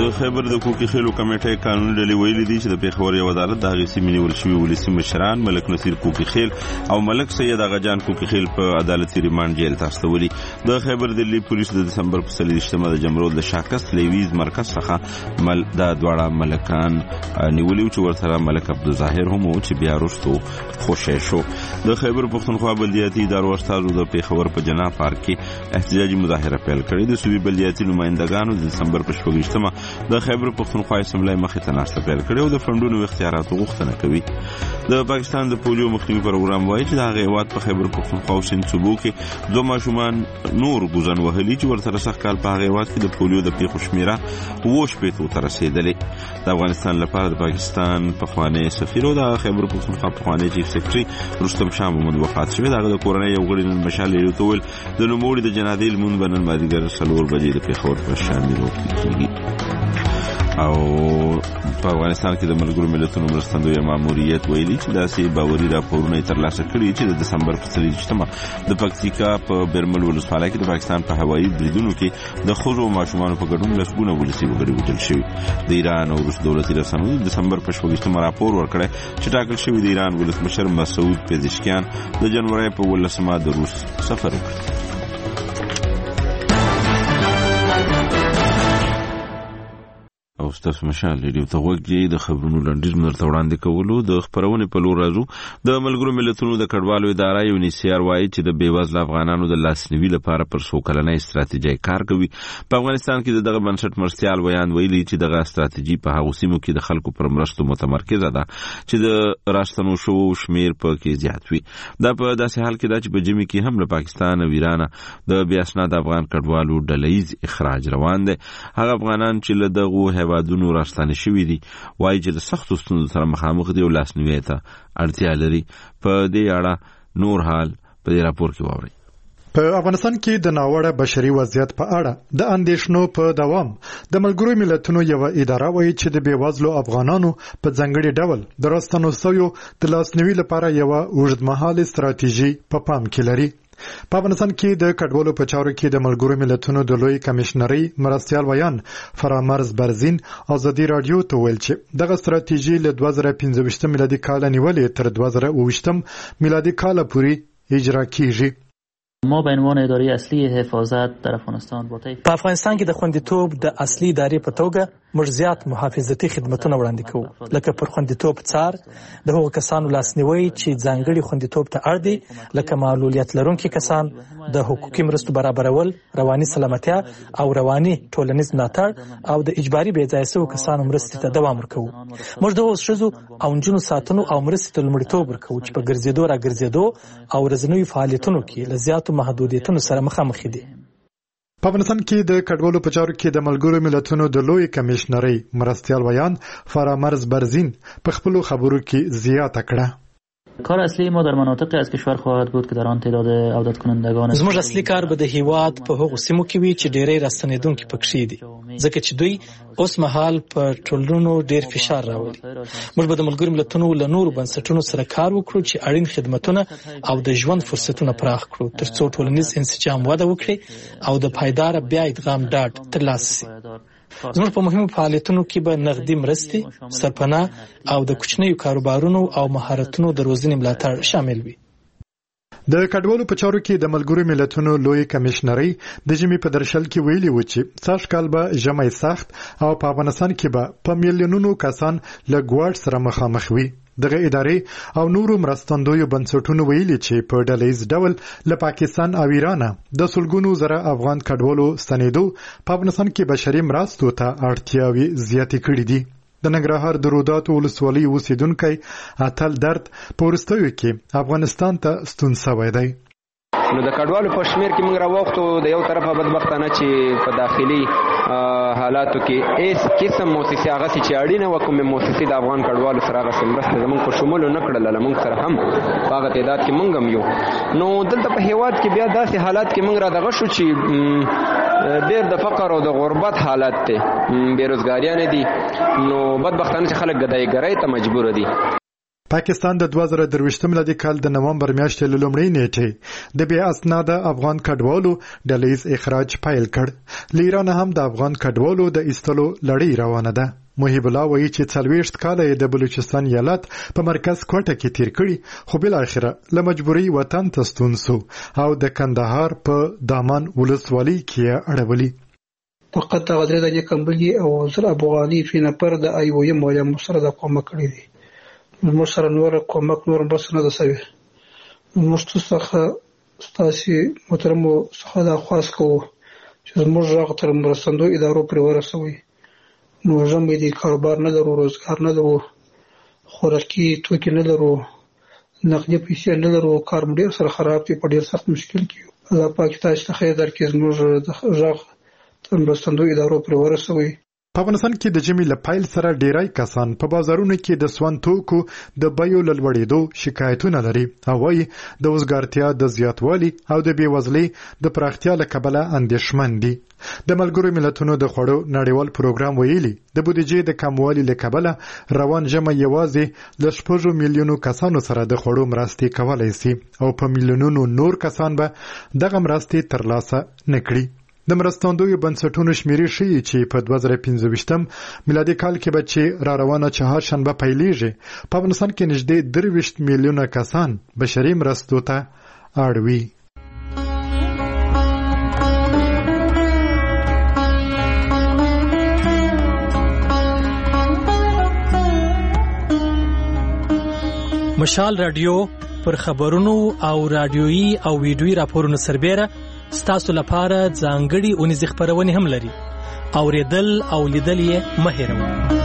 د خیبر د کوکي خیلو کمیټې قانوني ډلې ویلي دي چې د پیښور یو عدالت د هغې سیمې نیول شوي ولسي مشران ملک نصیر کوکي خیل او ملک سید اغاجان کوکي خیل په عدالتي ریمانډ جیل ته استولي. د خیبر دلی پولیسو د دسمبر په څلېرویشتمه د جمرود د شاکست لیویز مرکز څخه مل دا دواړه ملکان نیولي چې ورسره ملک عبدالظاهر هم و چې بیا وروستو خوشی شو. د خیبر پښتونخوا بلدیاتي ادارو استازو د پیښور په جناح پارک کې احتجاجي مظاهره پیل کړې. د صوبې بلدیاتي نمایندګانو د دسمبر په شپږویشتمه د خیبر پښتونخوا اسمبلی مخې ته ناسته پیل کړې او د فنډونو اختیاراتو غوښتنه کوي. د پاکستان د پولیو مخنیوي پروګرام وایي چې د هغې هېواد په خیبر پښتونخوا او سیند صوبو کې دوه ماشومان نور ګوزن وهلي چې ورسره سږ کال په هغې هېواد کې د پولیو د پیښو شمېره اووه شپېتو ته رسېدلې. د افغانستان لپاره د پاکستان پخوانی سفیر او د خیبر پښتونخوا پخوانی چیف سیکرټري رستم شاه محمد وفات شوی. د هغه د کورنۍ یو غړي نن مشال ریډیو ته وویل د نوموړي د جنازې لمونځ به نن مازدیګر څلور بجې د پیښور په شاملو کې کېږي. او په افغانستان کې د ملګرو ملتونو مرستندویه ماموریت ویلي چې داسې باوري راپورونه یې ترلاسه کړي چې د دسمبر په څلېرویشتمه د پکتیکا په بیرمل ولسوالۍ کې د پاکستان په هوایي بریدونو کې د ښځو او ماشومانو په ګډون لسګونه ولسي وګړي وژل شوي. د ایران او روس دولتي رسنیو د دسمبر په شپږویشتمه راپور ورکړی چې ټاکل شوي د ایران ولسمشر مسعود پزشکیان د جنورۍ په اوولسمه د روس سفر وکړ. او ستاسو مشال ریډیو ته غوږ یې د خبرونو لنډیز مو درته وړاندې کولو. د خپرونې په لور راځو. د ملګرو ملتونو د کډوالو اداره یونیسیار وایي چې د بېوزله افغانانو د لاسنیوي لپاره پر څو کلنۍ ستراتیژۍ کار کوي. په افغانستان کې د دغه بنسټ مرستیال ویان ویلي چې دغه ستراتیژي په هغو سیمو کې د خلکو پر مرستو متمرکزه ده چې د راستنو شوو شمېر په کې زیات وي. دا په داسې حال کې ده چې په ژمي کې هم له پاکستان او ایرانه د بې اسناده افغان کډوالو ډله ییز اخراج روان دی. هغه افغانان چې له دغو هیوادونو راستانه شوي دي وایي چې د سختو ستونزو سره مخامخ دي او لاسنیوي ته اړتیا لري. په دې اړه نور حال په دې راپور کې واورئ. په افغانستان کې د ناوړه بشري وضعیت په اړه د اندېښنو په دوام د ملګرو ملتونو یو اداره وایي چې د بېوزلو افغانانو په ځانګړي ډول د راستنو شویو د لاسنیوي لپاره یو اوږدمهاله ستراتیژي په پام کې لري. په افغانستان کې د کډوالو په چارو کې د ملګرو ملتونو د لوی کمشنرۍ مرستیال ویان فرامرز برزین ازادي رادیو ته ویل چې دغه ستراتیژي له دوه زره پنځه ویشت میلادي کال نیولې تر دوه زره اووه ویشت میلادي کال پورې اجرا کیږي. ما به عنوان اداره اصلی حفاظت در افغانستان با په افغانستان کې د خوندیتوب د اصلي ادارې په توګه موږ زیات محافظتي خدمتونه وړاندې کوو، لکه پر خوندیتوب څار، د هغو کسانو لاسنیوي چې ځانګړي خوندیتوب ته اړ دي، لکه معلولیت لرونکي کسان، د حقوقي مرستو برابرول، رواني سلامتیا او رواني ټولنیز ملاتړ او د اجباري بې ځایه شویو کسانو مرستې ته دوام ورکوو. موږ د هغو ښځو او نجونو ساتنو او مرستې ته لومړیتوب ورکوو چې په ګرځېدو را ګرځېدو او ورځنیو فعالیتونو کې له زیاتو محدودیتونو سره مخامخ دي. په افغانستان کې د کډوالو په چارو کې د ملګرو ملتونو د لوی کمشنرۍ مرستیال ویان فرامرز برزین په خپلو خبرو کې زیاته کړه. کار اصلی ما در مناطقی از کشور خواهد بود که در آن تعداد عودت کنندگان زموږ اصلي کار به د هیواد په هغو سیمو کې وي چې ډېری راستنېدونکي پکښې دي، ځکه چې دوی اوس مهال په ټولنو ډېر فشار راولي. موږ به د ملګرو ملتونو له نورو بنسټونو سره کار وکړو چې اړین خدمتونه او د ژوند فرصتونه پراخ کړو ترڅو ټولنیز انسجام وده وکړي او د پایداره بیا ادغام ډاډ ترلاسه شي. زموږ په مهمو فعالیتونو کې به نغدي مرستې، سرپناه او د کوچنیو کاروبارونو او مهارتونو د روزنې ملاتړ شامل وي. د کډوالو په چارو کې د ملګرو ملتونو لوی کمشنرۍ د ژمي په درشل کې ویلي و چې سږ کال به ژمی سخت او په افغانستان کې به په میلیونونو کسان له ګواښ سره مخامخ وي. دغه ادارې او نورو مرستندویو بنسټونو ویلي چې په ډلهییز ډول له پاکستان او ایران د سلګونو زره افغان کډوالو ستنېدو په افغانستان کې بشري مرستو ته اړتیاوې زیاتې کړې دي. د ننګرهار د روداتو ولسوالۍ اوسیدونکی اتل درد په وروستیو کې افغانستان ته ستون شوی دی. نو د کډوالو په شمیر کې موږ راوختو د یو طرفه بدبختانه چې په داخلي حالاتو کې هیڅ قسم موسسې هغه چې اړینه وه کومې موسسې د افغان کډوالو سره هغسې مرسته زموږ په شمولو نه کړله، موږ سره هم په هغه تعداد کې موږ هم یو. نو دلته په هیواد کې بیا داسې حالات کې موږ را دغه شو چې ډېر د فقر او د غربت حالت دی، بېروزګاریانې دي، نو بدبختانه چې خلک ګدایګرۍ ته مجبوره دي. پاکستان د دوه زره درویشتم میلادي کال د نومبر میاشتې له لومړۍ نیټې د بې اسناده افغان کډوالو ډلهییز اخراج پیل کړ. له ایرانه هم د افغان کډوالو د ایستلو لړۍ روانه ده. محیب الله وایي چې څلوېښت کاله یې د بلوچستان ایالت په مرکز کوټه کې تیر کړي، خو بالاخره له مجبورۍ وطن ته ستون سو او د کندهار په دامان ولسوالۍ کې یې اړولي. فقط هغه درې دانې کمبلي او زر افغاني فی نفر د آی او ایم وایم سره د کومک کړی دي. موږ سره نور کومک نور بس نه ده سوي. موږ څخه ستاسې محترمو څخه دا خواست کوو چې زموږ غږ تر مرستندو ادارو پرې ورسوئ. نو ژمی دی، کاروبار نه لرو، روزګار نه لرو، خوراکي توکي نه لرو، نقدي پیسې نه لرو، کار مو ډېر سره خراب دی، په ډېر سخت مشکل کې یو. الله پاک تاسو ته خیر درکړي، زموږ د غږ تر مرستندو ادارو پرې ورسوئ. په افغانستان کې د ژمي له پیل سره ډیری کسان په بازارونو کې د سون توکو د بیو له لوړېدو شکایتونه لري او وایي د وزګارتیا د زیاتوالي او د بېوزلۍ د پراختیا له کبله اندېښمن دي. د ملګرو ملتونو د خوړو نړیوال پروګرام ویلي د بودیجې د کموالي له کبله روان ژمی یوازې له شپږو میلیونو کسانو سره د خوړو مرستې کولی سي او په میلیونونو نور کسان به دغه مرستې ترلاسه نه کړي. د مرستندویو بنسټونو شمیرې ښیي چې په دوه زره پنځه ویشتم میلادي کال کې به چې را روانه چهارشنبه پیلیږي په افغانستان کې نږدې درویشت میلیونه کسان بشري مرستو ته اړ وي. مشال رادیو پر خبرونو او رادیویي او ویډیویي راپورونو سربېره ستاسو لپاره ځانګړي اونیزې خپرونې هم لري. اورېدل او لیدل یې مه هېروئ.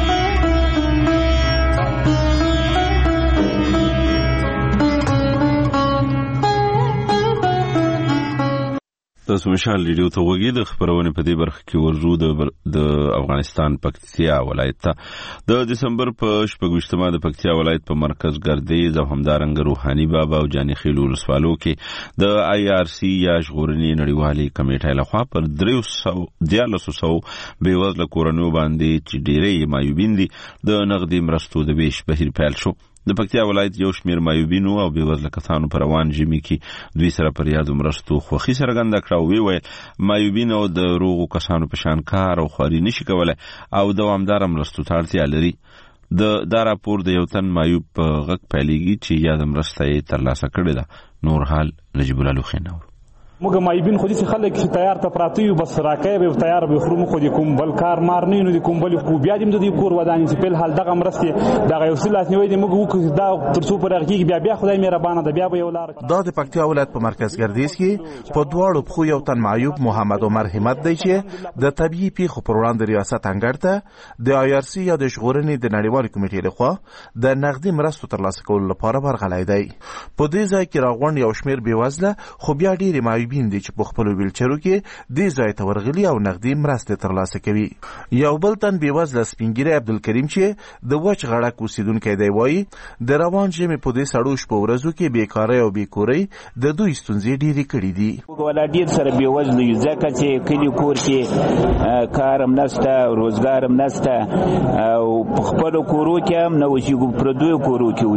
تاسو مشال ریډیو ته وګورئ. د خبرونې په دې برخه کې ورزو د افغانستان پکتیا ولایت ته د دسمبر په شپږویشتمه د پکتیا ولایت په مرکز ګردیز او همدارنګه روحاني بابا او جاني خیل ولسوالو کې د آی آر سی یا ژغورنې نړیوالې کمیټې لخوا پر دریو سو دیارلسو سو بېوزله کورنیو باندې چې ډېری معیوبین دي د نغدي مرستو د ویش بهیر پیل شو. د پکتیا ولایت یو شمیر معیوبینو او بېوزله کسانو په روان ژمي کې دوی سره پر یادو مرستو خوښي څرګنده کړه او وویل معیوبین او د روغو کسانو په شان کار او خواري نشي کولی او دوامداره مرستو ته اړتیا لري. د دا راپور د یو تن معیوب په غږ پیلېږي چې یاد مرسته یې ترلاسه کړې ده. نور حال نجیب الله لوخی نور موږ مایبین خو دې خلک چې تیار ته پراته یو بس راکې به تیار به خرو خو دې کوم بل کار مار نه نو دې کوم بل خو بیا دې د کور ودانې چې په حال دغه مرستې دغه یو سلاس نیوي دې موږ وکړو دا تر څو پرغږی بیا بیا خدای مهربانه ده بیا به یو لار. دا د پکتیا ولایت په مرکز ګردیز کې په دواړو خو یو تن معیوب محمد عمر همت دی چې د طبيعي پیښو پر وړاندې ریاست انګړ ته د آی آر سی یا د ژغورنې د نړیوالې کمیټې لخوا د نقدي مرستو ترلاسه کولو لپاره ورغلی دی. په دې ځای کې راغونډ یو شمیر بېوزله خو بیا ډېرې معیوبین دي چې په خپل ویلچرو کې دې ځای ته ورغلي او نقدي مرستې ترلاسه کوي. یو بل تن بېوزله سپینګیری عبدالکریم چې د وچ غړک اوسیدونکی دی وایي د روان ژمي په دې سړو شپو ورځو کې بېکارۍ او بېکورۍ د دوی ستونزې ډېرې کړي دي. ولا ډېر سره بېوزله یو ځکه چې کلي کور کې کار هم نشته، روزګار هم نشته او په خپلو کورو کې هم نه اوسېږو، پردیو کورو کې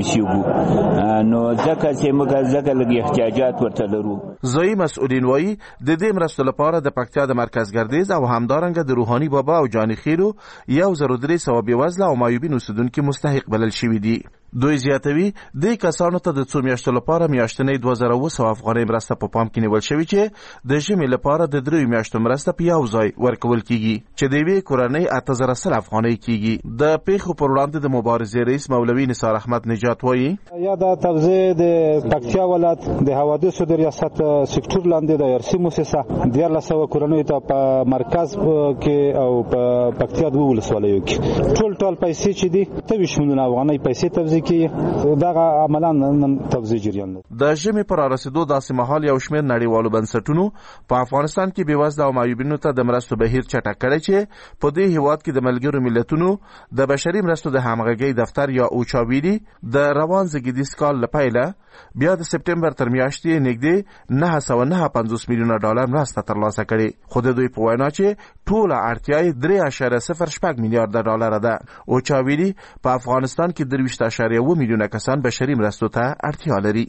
اوسېږو نو ځکه چې موږ ځکه لږ احتیاجات ورته لرو. ځایي مسؤلین وایي د دې مرستو لپاره د پکتیا د مرکز ګردیز او همدارنګه د روحاني بابا او جاني خیلو یو زر درې سوه بېوزله او معیوبین اوسیدونکي مستحق بلل شوي دي. دوی زیاتوي دې کسانو ته د څو میاشتو لپاره میاشتنۍ دوه زره اوه سوه افغانۍ مرسته په پام کې نیول شوې چې د ژمي لپاره د دریو میاشتو مرسته په یو ځای ورکول کیږي چې د یوې کورنۍ اته زره سل افغانۍ کیږي. د پیښو پر وړاندې د مبارزې رئیس مولوي نثار احمد نجات وایي یا د توزیع د پکتیا ولایت د حوادثو د ریاست سکتور لاندې د ارسي موسسه دیارلس سوه کورنیو ته په مرکز کې او په پکتیا دوه ولسوالیو کې ټول ټول پیسې چې دي ته ویشت میلیونه افغانۍ پیسې توزیع کې دغه عملاً نن توزیع جریان دی. د ژمي پر رسیدو داسې مهال یو شمېر نړیوالو بنسټونو په افغانستان کې بېوزله او معیوبینو ته د مرستو بهیر چټک کړی چې په دې هېواد کې د ملګرو ملتونو د بشري مرستو د همغږۍ دفتر یا اوچاویلي د روان زېږدیز کال له پیله بیا د سپټمبر تر میاشتې نږدې نهه سوه نهه پنځوس میلیونه ډالر مرسته ترلاسه کړې، خو د دوی په وینا چې ټوله اړتیا یې درې اعشاریه صفر شپږ میلیارده ډالره ده. اوچاویلي په افغانستان کې درویشت اعشاریه اووه میلیونه کسان بشري مرستو ته اړتیا لري.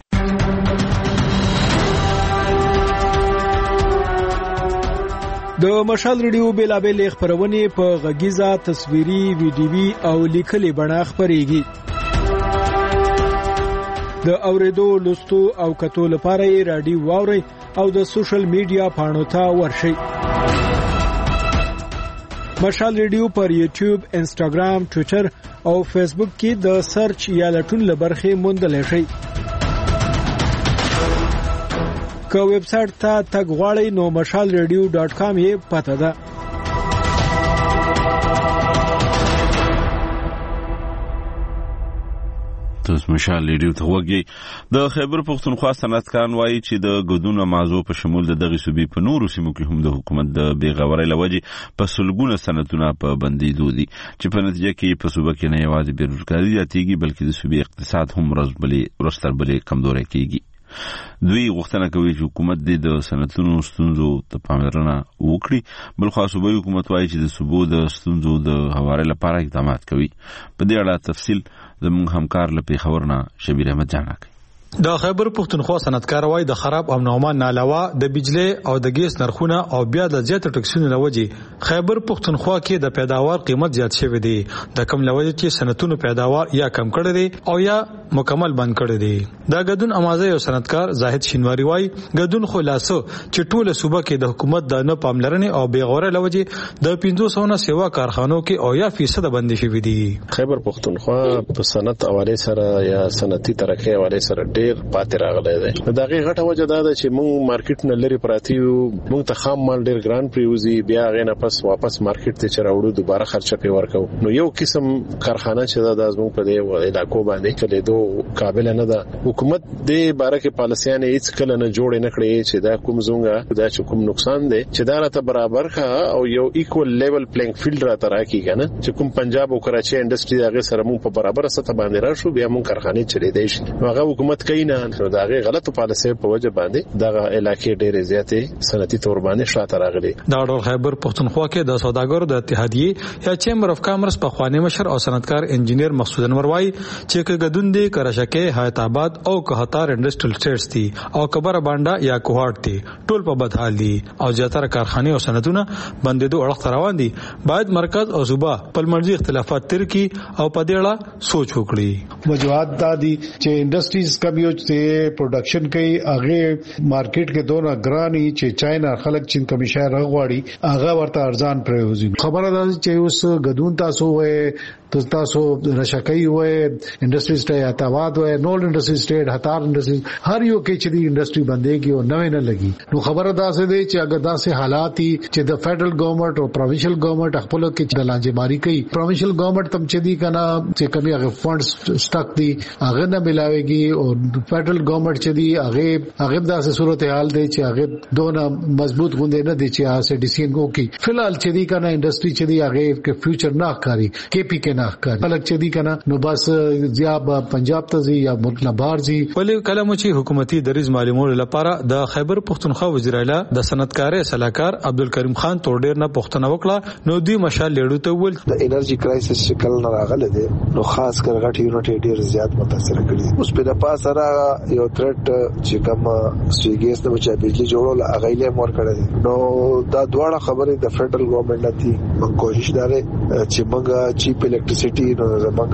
د مشال ریډیو بیلابېل خبرونه په غږیزه تصویري ویډیوي او لیکلي بڼه خبريږي. د اوریدو لوستو او کتو لپاره یې رادیو واوري او د سوشل میډیا پاڼو ته ورشئ. مشال ریډیو پر یوټیوب، انسټاګرام، ټوئیټر او فیسبوک کې د سرچ یا لټون لبرخې موندل شي. که ویب سټ ته تګ غواړئ نو مشال ریډیو ډاټ کام یې پته ده. تاسو مشال ریډیو ته وګورئ. د خیبر پښتونخوا صنعتکاران وایي چې د ګډون موضوع په شمول د دغه صوبې په نورو سیمو کې هم د حکومت د بیغورۍ لوجې په سلګونه صنعتونه په بندیدو دي چې په نتیجه کې په صوبه کې نه یوازې بیروزګاري زیاتېږي بلکې د صوبې اقتصاد هم ورځ بلې ورځ تر بلې کمزوری کیږي. دوی غوښتنه کوي چې حکومت د صنعتونو ستونزو ته پاملرنه وکړي. بل خو صوبایي حکومت وایي چې د صوبو د ستونزو د هواري لپاره اقدامات کوي. په دې اړه تفصیل زموږ همکار له پیښور نه شبیر احمد جان راکړي. د خیبر پښتونخوا صنعتکار وای د خراب او نومان نه علاوه د بجلی او د ګیس نرخونه او بیا د زیات ټکسونو لوجي خیبر پښتونخوا کې د پیداوار قیمت زیات شوی دی. د کم لوجي چې صنعتونو پیداوار یا کم کړی دی او یا مکمل بند کړی دی. دا ګډون امازه یو صنعتکار زاهد شینواری وای ګډون خو لاسو چې ټوله صوبه کې د حکومت د نه پاملرنې او بیغوره لوجي د پنځه سوه نه سیوا کارخانو کې او یا فیصد بند شوی دی. خیبر پښتونخوا په صنعت حواله سره یا صنعتي ترقی حواله سره ډیر پاتې راغلی دی. دا غي غټه وجه دا ده چې موږ مارکیټ نه لري پراتی یو، موږ ته خام مال ډیر ګران پریوزي، بیا غي نه پس واپس مارکیټ ته چراوړو دوباره خرچه کوي ورکو. نو یو قسم کارخانه چې دا د زموږ په دې علاقو باندې کله دو قابل نه ده. حکومت دې باره کې پالیسیانه هیڅ کله نه جوړ نه کړی چې دا کوم زونګه دا چې کوم نقصان دی چې دا راته برابر کا او یو ایکوال لیول پلینګ فیلډ راته راکې کنه چې کوم پنجاب او کراچي انډستری هغه سره موږ په برابر سطح باندې راشو بیا موږ کارخانه چلې دی شي. هغه حکومت کوي نه، دا غي غلطو پالیسي په وجه باندې دغه علاقې ډېرې زیاتې صنعتي تور باندې شاته راغلي. دا ډول خیبر پښتونخوا کې د سوداګرو د اتحادیې یا چیمبر اف کامرس په خوانی مشر او صنعتکار انجینیر مقصود انور وای چې کګدون دي کرشکه حیات آباد او کهتار انډستریل سټیټس دي او کبره بانډا یا کوهارت دي ټول په بد حال دي او زیاتره کارخانه او صنعتونه بندیدو اړه روان دي. باید مرکز او صوبه په مرزي اختلافات تر کی او په دې اړه سوچ وکړي. وجوهات دا دي چې انډستریز کمیو چې پروډکشن کوي هغه مارکیټ کې دونه ګراني چې چاینا خلک چین کمیشن راغواړي هغه ورته ارزان پریوزي. خبره ده چې اوس غدون تاسو وې تاسو رشکای وې انډستری سټې اتواد وې نول انډستری سټیټ هتار انډستری هر یو کې چې دی انډستری بندېږي او نوې نه لګي. نو خبره ده چې اگر داسې حالات چې د فدرل ګورنمنت او پروینشل ګورنمنت خپل کې د لانجه ماری کوي، پروینشل ګورنمنت تم چې دی کنه چې کمی هغه فندز سٹک دي هغه نه ملاويږي او فدرل ګورنمنت چې دی هغه هغه داسې صورتحال دی چې هغه دونه مضبوط غونډه نه دي چې هغه ډیسیژن وکړي. فلحال چې دی کنه انډستری چې دی هغه کې فیوچر نه ښکاري، کې پی کې نه ښکاري. خلک چې دی کنه نو بس زیاب پنجاب ته زی یا ملک نه بهر زی. ولې کلمو چې حکومتي دریز معلومول لپاره د خیبر پښتونخوا وزیر اعلی د صنعتکارۍ صلاحکار عبدالکریم خان توډیر نه پښتنه وکړه. نو دوی مشال لیډو ته ول د انرژي کرایسس شکل نه راغله دي، نو خاص کر غټ یونټ ډیر زیات متاثر کړي. اوس په د پاسه را یو ترټ چې کوم سویګیس د بچا بجلی جوړول هغه یې مور کړی. نو دا دواړه خبرې د فدرل ګورنمنت دي. موږ کوشش دارې چې موږ چیپ الکتریسيټي نو موږ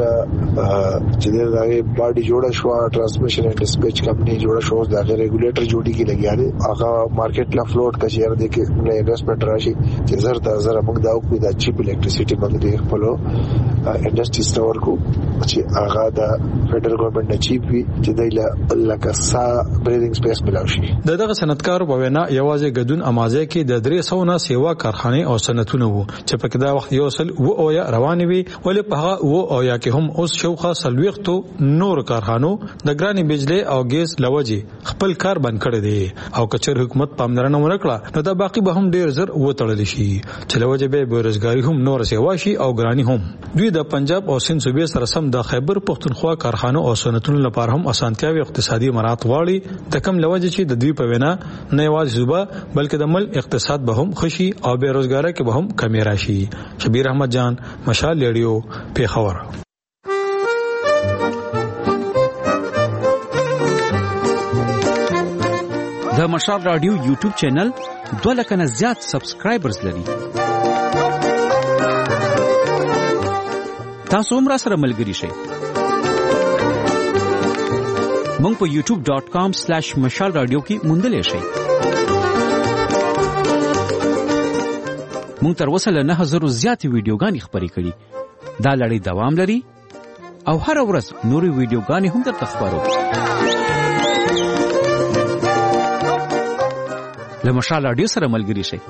چې دغه باډي جوړه شو ټرانسمیشن اینڈ ډسپیچ کمپنی جوړه شو دا ریګولیټر جوړی کی لګیاله هغه مارکیټ لا فلوټ کچیر دي کې نه انویسټمنټ راشي چې زر دا زر موږ دا کو دا چیپ الکتریسيټي موږ دې خپل انډستری ستور کو چې هغه دا فدرل ګورنمنت نه چیپ وي چې دایله لکه سا بریدینګ سپیس ملاوي. دغه صنعتکار په وینا یوازې ګډون امازه کې د درې سوه نه سیوا کارخانه او صنعتونه وو چې په کدا وخت یو سل و او یا روان وي ولې په هغه و او یا کې هم اوس شوخه سلويختو نور کارخانو د ګراني بجلی او ګیس لوجي خپل کار بند کړی دی او کچر حکومت پاملرنه ورکړه نو دا باقی به هم ډیر زر و تړل شي چې لوجي به بیروزګاری هم نور سیوا شي او ګراني هم. دوی د پنجاب او سند صوبې سره سم د خیبر پښتونخوا کارخانو او صنعتونو لپاره هم اسانتیاوي اقتصادي مرات واړي د کم لوجي چې د دوی په وینا نه یوازې صوبه بلکې د ملک اقتصاد به هم خوشي او بیروزګاری کې به هم کمی راشي. شبیر احمد جان مشال ریډیو پیښور. د مشال رادیو یوټیوب چینل دوه لکه نه زیات سبسکرایبرز لري. تاسو هم را سره ملګري شئ. مونږ په یوټیوب ډاٹ کام سلیش مشال رادیو کې موندلې شئ. مونږ تر اوسه له نه هزارو زیاتې ویډیوګانې خپرې کړي. دا لړۍ دوام لري او هر ورځ نورې ویډیوګانې هم درته خپرو. له مشال رادیو سره ملګري شئ.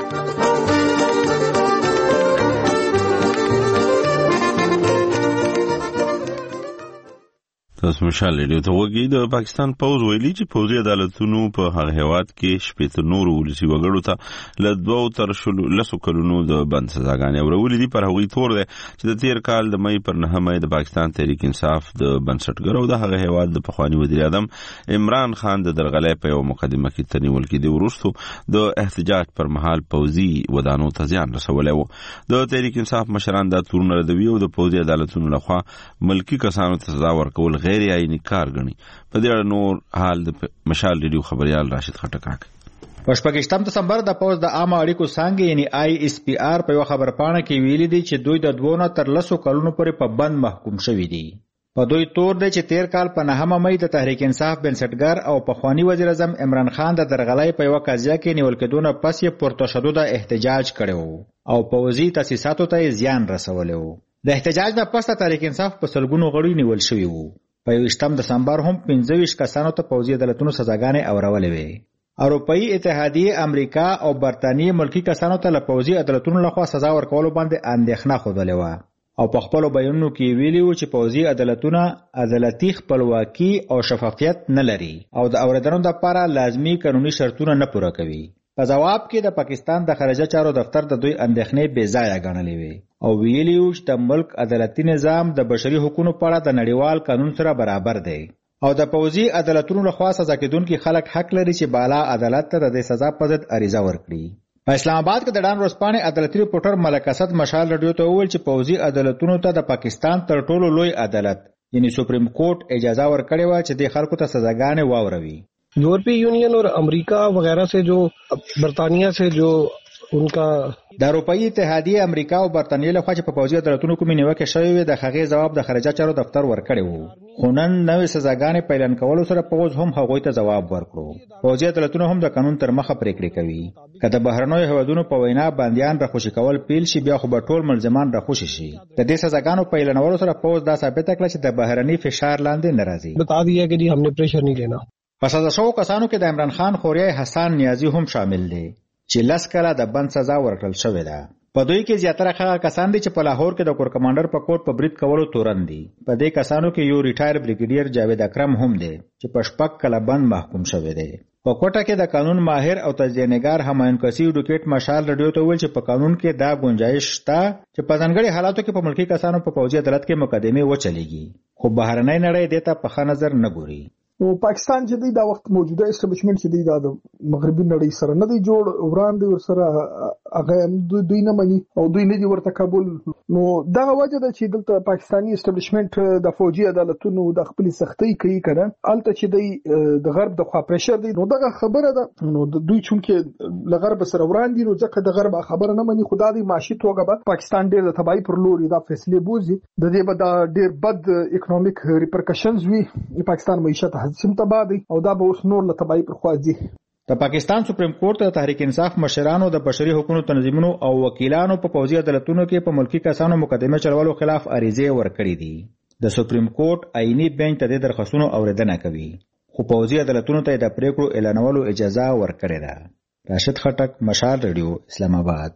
تاسو مشال رادیو ته وګورئ. د پاکستان پوز ویلي چې پوزي عدالتونو په هغه هیواد کې شپږ نور ولسی وګړو ته له دوه تر شلو لسو کلونو د بند سزاګانې اورولې دي. پر هغوی تور دی چې د تیر کال د مې پر نهه مې د پاکستان تحریک انصاف د بنسټګر او د هغه هیواد د پخوانی وزیر اعظم عمران خان د درغلې په یو مقدمه کې تنیول کېدی. وروسته د احتجاج پر مهال پوزي ودانو ته زیان رسولی و. د تحریک انصاف مشران دا تورونه ردوي او د پوزي عدالتونو لخوا ملکی کسانو ته سزا ورکول غیر عیني کار غني. په دې اړه نور حال د مشال ریډیو خبريال راشد خټکاک. په شپږم دسمبر د پوز د عامه اړیکو څنګه یعنی آی اس پی آر په یو خبرپاڼه کې ویلي دي چې دوی د دوه تر لسو کلونو پورې په بند محکوم شوي دي. په دوی تور دی چې تیر کال په نهمه مې د تحریک انصاف بنسټګر او پخوانی وزیر اعظم عمران خان د درغلۍ په یو قضیه کې نیول کېدونه پس یې پورته شدو د احتجاج کړو او پوزي تاسیساتو ته زیان رسولی و. د احتجاج نه پس تحریک انصاف په سلګونو غړي نیول شوي وو. په یوشتم دسمبر هم پنځه ویشت کسانو ته پوځي عدالتونو سزاګانې اورولې وې. اروپایي اتحادیه امریکا او برتانیې ملکی کسانو ته له پوځي عدالتونو لخوا سزا ورکولو باندې اندېښنه ښودلې وه او په خپلو بیانونو کې ویلي وو چې پوځي عدالتونه عدالتي خپلواکي او شفافیت نه لري او د اورېدنو لپاره لازمي قانوني شرطونه نه پوره کوي. په جواب کې د پاکستان د خارجه چارو دفتر د دوی اندېښنې بې ځایه ګڼلې وې او ویلي وو چې د ملک عدالتي نظام د بشري حقوقو په اړه د نړیوال قانون سره برابر دی او د پوځي عدالتونو لخوا سزا کېدونکي خلک حق لري چې بالا عدالت ته د سزا په ضد عریضه ورکړي. په اسلام آباد کې د ډان ورځپاڼې عدالتي ریپورټر ملک اسد مشال رادیو ته وویل چې پوځي عدالتونو ته د پاکستان تر ټولو لوی عدالت یعنی سپریم کورټ اجازه ورکړې وه چې د خلکو ته سزاګانې واوروي. यूरोपीय यूनियन और अमेरिका वगैरह से जो बर्तानिया से जो उनका د اروپایي اتحادیه امریکا او برتانیې لخوا چې په پوځي عدالتونو کومې نیوکې شوې وې د هغې ځواب د خارجه چارو دفتر ورکړی و. خو نن نوې سزاګانې په اعلان کولو سره پوځ هم هغوی ته ځواب ورکړو. پوځي عدالتونه هم د قانون تر مخه پریکړې کوي. که د بهرنیو هیوادونو په وینا بندیان راخوشي کول پیل شي بیا خو به ټول ملزمان راخوشي شي. د دې سزاګانو په اعلانولو سره پوځ دا ثابته کړه چې د بهرني فشار لاندې نه راځي. بتا دیا کہ جی ہم نے پریشر نہیں لینا. په سزا شوو کسانو کې د عمران خان خوریای حسن نیازی هم شامل دی چې لس کاله د بند سزا ورکړل شوې ده. په دوی کې زیاتره هغه کسان دي چې په لاهور کې د کور کمانډر په کوټ په برید کولو تورن دي. په دې کسانو کې یو ریټایر بریګیډیر جاوید اکرم هم دی چې په شپږ کاله بند محکوم شوی دی. په کوټه کې د قانون ماهر او تجزیه‌نګار همایون کسی اډوکیټ مشال رادیو ته ویل چې په قانون کې دا گنجائش شته چې په ځانګړي حالاتو کې په ملکی کسانو په پوځي عدالت کې مقدمې وچلېږي خو بهرنۍ نړۍ دې ته په ښه نظر نه ګوري. او پاکستان چې دی دا وخت موجوده اسټابلیشمنت چې دی دا د مغربي نړۍ سره نه دی جوړ وړاندې ور سره هغه دوی نه مني او دوی نه دی ورته قبول. نو دا وجه ده چې دلته پاکستانی اسټابلیشمنت د فوجي عدالتونو د خپل سختۍ کوي کنه الته چې دی د غرب د خوا پريشر دی. نو دا خبره ده نو دوی چونکه ل غرب سره وړاندې نو ځکه د غرب خبره نه مني. خدای دې معاشي توګه به پاکستان ډېر د تباہي پر لور دا فیصله بوزي. د دې به دا ډېر بد اکونومیک ریپرکشنز وي. پاکستان معیشت سم تبادی او دا به اوس نور له تباہی پر خوا ځي. د پاکستان سپریم کورټ د تحریک انصاف مشرانو د بشري حقوقو تنظیمونو او وکیلانو په پوځي عدالتونو کې په ملکی کسانو مقدمه چلولو خلاف عریضې ورکړې دي. د سپریم کورټ آئینی بنچ ته د درخواستونو اوریدنه کوي خو پوځي عدالتونو ته د پریکړو اعلانولو اجازه ورکړې ده. راشد خټک، مشال رادیو، اسلام آباد.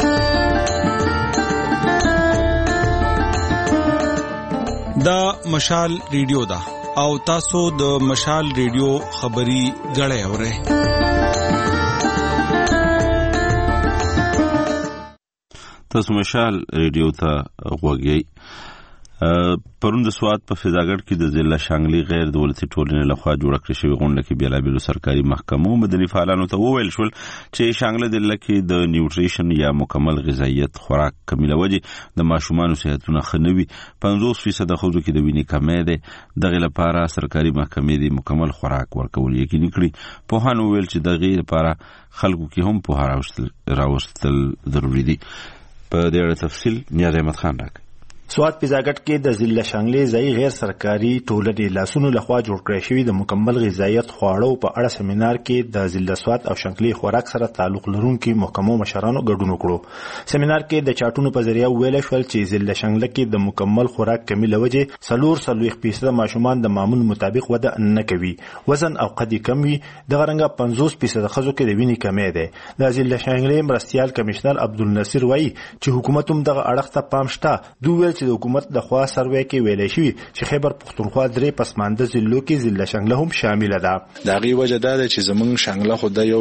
دا مشال ریډیو ده او تاسو د مشال ریډیو خبري غړې اورئ. تاسو مشال ریډیو ته غوږی. پرون د سواد په فضاګړ کې د ضلع شانګلي غیر دولتي ټولنې لخوا جوړ کړی شوی غونډه کې بیلابېلو سرکاري محکمو مدني فعالانو ته وویل شول چې شانګله ضلع کې د نیوټریشن یا مکمل غذایت خوراک کمی له وجې د ماشومانو صحتونه ښه نه وي. پنځوس فیصده ښځو کې د وینې کمی دی. دغې لپاره سرکاري محکمې د مکمل خوراک ورکول یقیني کړي. پوهانو وویل چې دغې لپاره خلکو کې هم پوهه راوستل ضروري دي. په دې اړه تفصیل نیاز احمد خان راکړي. سواد پیزاګټ کې د ضلع شانګلي ځای غیر سرکاري ټولنې لاسونو لخوا جوړ کړی شوی د مکمل غذایت خواړو په اړه سیمینار کې د ضلع سواد او شانګلي خوراک سره تعلق لرونکي محکمو مشرانو ګډون وکړو. سیمینار کې د چاټونو په ذریعہ ویل شول چې ضلع شانګله کې د مکمل خوراک کمی له وجې څلور څلوېښت فیصده ماشومان د معمول مطابق وده نه کوي، وزن او قد کم وي. دغه رنګه پنځوس فیصده ښځو کې د وینې کمی دی. د ضلع شانګلي مرستیال کمشنر عبدالنصیر وایي چې حکومت هم دغه اړخ ته پام شته. دوی چې د حکومت د خوا سروې کې ویلې شوی چې خیبر پختونخوا درې پسمانده ضلعو کې ضلع شانګله هم شامل ده. دا غي وجه دا ده چې زمونږ شانګله خو د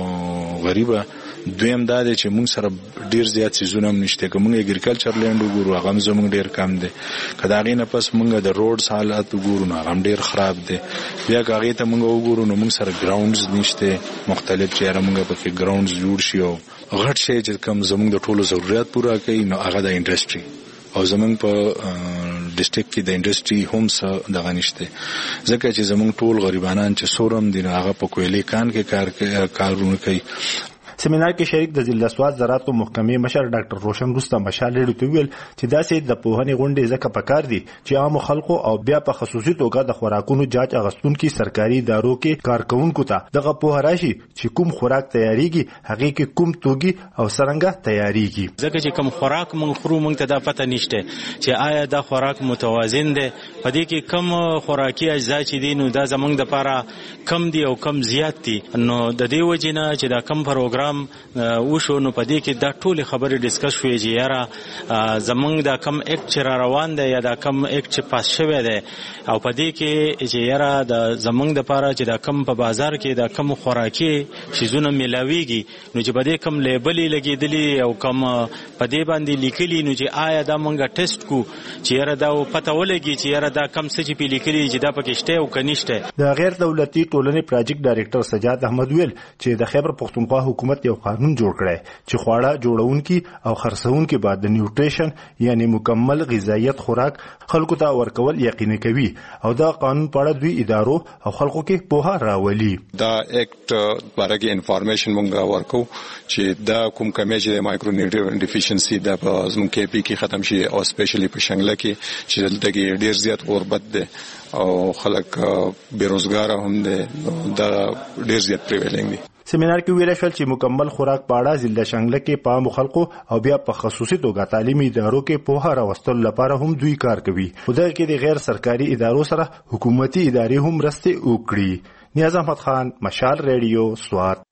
یو غریبه دویم دا ده چې موږ سره ډیر زیات سيزونه هم نشته. کوم اګریکلچر لند وګورو هغه زمونږ ډیر کم دي. کداغې نه پس موږ د روډ حالات وګورو نو هغه ډیر خراب دي. بیا هغه ته موږ وګورو نو موږ سره گراوندز نشته مختلف چې موږ په کې گراوندز جوړ شي او غټ شي چې کوم زمونږ د ټولو ضرورت پوره کوي نو هغه د انډستری او زمونږ په ډیسټریکټ کې د انډستری هم څه دغه نشته. ځکه چې زمونږ ټول غریبانان چې سورم دي هغه په کویلې کان کې کار کارونه کوي. سیمینار کې شریک د ضلع سواد زراعت محکمې مشر ډاکټر روشن رستم مشال لري ته ویل چې داسې د پوهنې غونډې ځکه پکار دي چې عام خلکو او بیا په خصوصي توګه د خوراکونو جاج اغستونکو سرکاري ادارو کې کارکونکو ته دغه پوهه راشي چې کوم خوراک تیاریږي هغه کې کوم توګي او څنګه تیاریږي. ځکه چې کوم خوراک مونږ خورو مونږ ته دا پته نشته چې آیا دا خوراک متوازن دی، په دې کې کم خوراکي اجزا چې دي نو دا زمونږ د لپاره کم دي او کم زیات دي. نو د دې وجې نه چې دا کم پروګرام وشو نو په دې کې دا ټول خبرې ډیسکس شوې چې یاره زمونږ دا کم اکټ چې را روان دی یا دا کم اکټ چې پاس شوی دی او په دې کې چې یاره د زمونږ د لپاره چې دا کم په بازار کې دا کم خوراکي شیزونه ملاويږي نو چې په دې کم لیبلې لګېدلې او کم په دې باندې لیکلي نو چې آیا دا مونږه ټیسټ کو چې یاره دا پته ولګي چې یاره دا کم څه چې په لیکلي چې دا پکې شته او کنيشته. د غیر دولتي ټولنې پروجیکټ ډایریکټر سجاد احمد ویل چې د خیبر پختونخوا حکومت یو قانون جوړ کړی چې خواړه جوړونکي او خرڅونکي بعد د نیوټریشن یعنی مکمل غذایت خوراک خلکو ته ورکول یقیني کوي او دا قانون په اړه دوی ادارو او خلکو کې پوهه راولي. دا اکټ باره کې انفارمیشن مونږ ورکو چې دا کوم کمی چې د مایکرو نیوټریشن ډیفیشنسي د زموږ کې پی کې ختم شي او سپیشلی په شانګله کې چې دلته کې ډیر زیات غربت ده او خلک بیروزګار هم ده دا ډیر زیات پریویلنګ دي. سیمینار کې ویل شول چې مکمل خوراک په اړه ضلع شانګله کې پام خلکو او بیا په خصوصي توګه تعلیمي ادارو کې پوهه راوستل لپاره هم دوی کار کوي. خدای کې د غیر سرکاري ادارو سره حکومتي ادارې هم رسته وکړي. نیاز احمد خان، مشال ریډیو، سوات.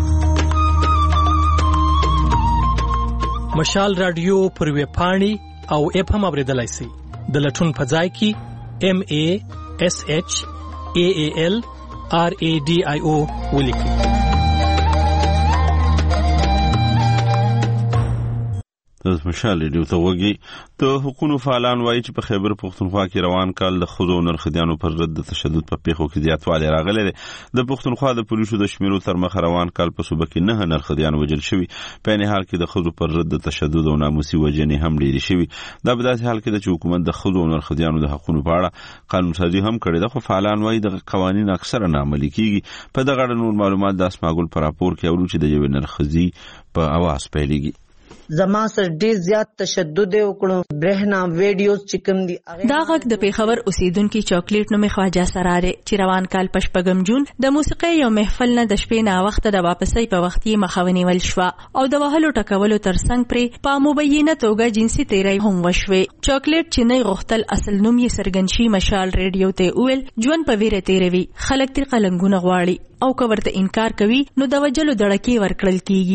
مشال رادیو پر ویب پاڼې او اپ هم اوریدلای شئ. د لټون په ځای کې ام ا اس اچ ا ا ال ار ا ډي آی او ولیکئ. د مشال ریډیو ته وګورئ. د حقوقو فعالان وایي چې په خیبر پختونخوا کې روان کال د ښځو او نرخديانو پر ضد د تشدد په پیښو کې زیاتوالی راغلی دی. د پختونخوا د پولیسو د شمیرو تر مخه روان کال په صوبه کې نه نرخديان وژل شوي. په عین حال کې د ښځو پر ضد د تشدد او ناموسي وژنې هم ډېرې شوي. دا په داسې حال کې ده چې حکومت د ښځو او نرخديانو د حقوقو په اړه قانون سازي هم کړې ده، خو فعالان وایي د قوانین اکثره ناعملي کیږي. په دغه اړه نور معلومات د اسماګل په راپور کې اورو چې د یوې نرخزي په اواز پیلېږي. زما سره ډیر زیات تشدد وکړو، برهنا ویډیوز چې کوم دي. دا غږ د پیښور اوسیدونکو چاکلیټ نومي خواجه سراره چې روان کال پشپږم جون د موسیقي یو محفل نه د شپې نه وخت د واپسۍ په وخت یې مخاوني ول شو او د وهلو ټکولو ترڅنګ پرې په مبینه توګه جنسي تیری هم وشوي. چاکلیټ چې نه غختل اصل نوم یې سرګنشي مشال ریډیو ته ویل ژوند په ویره تیروي، خلک تر قلنګونه غواړي او که ورته انکار کوي نو د وجلو دړکې ورکړل کیږي.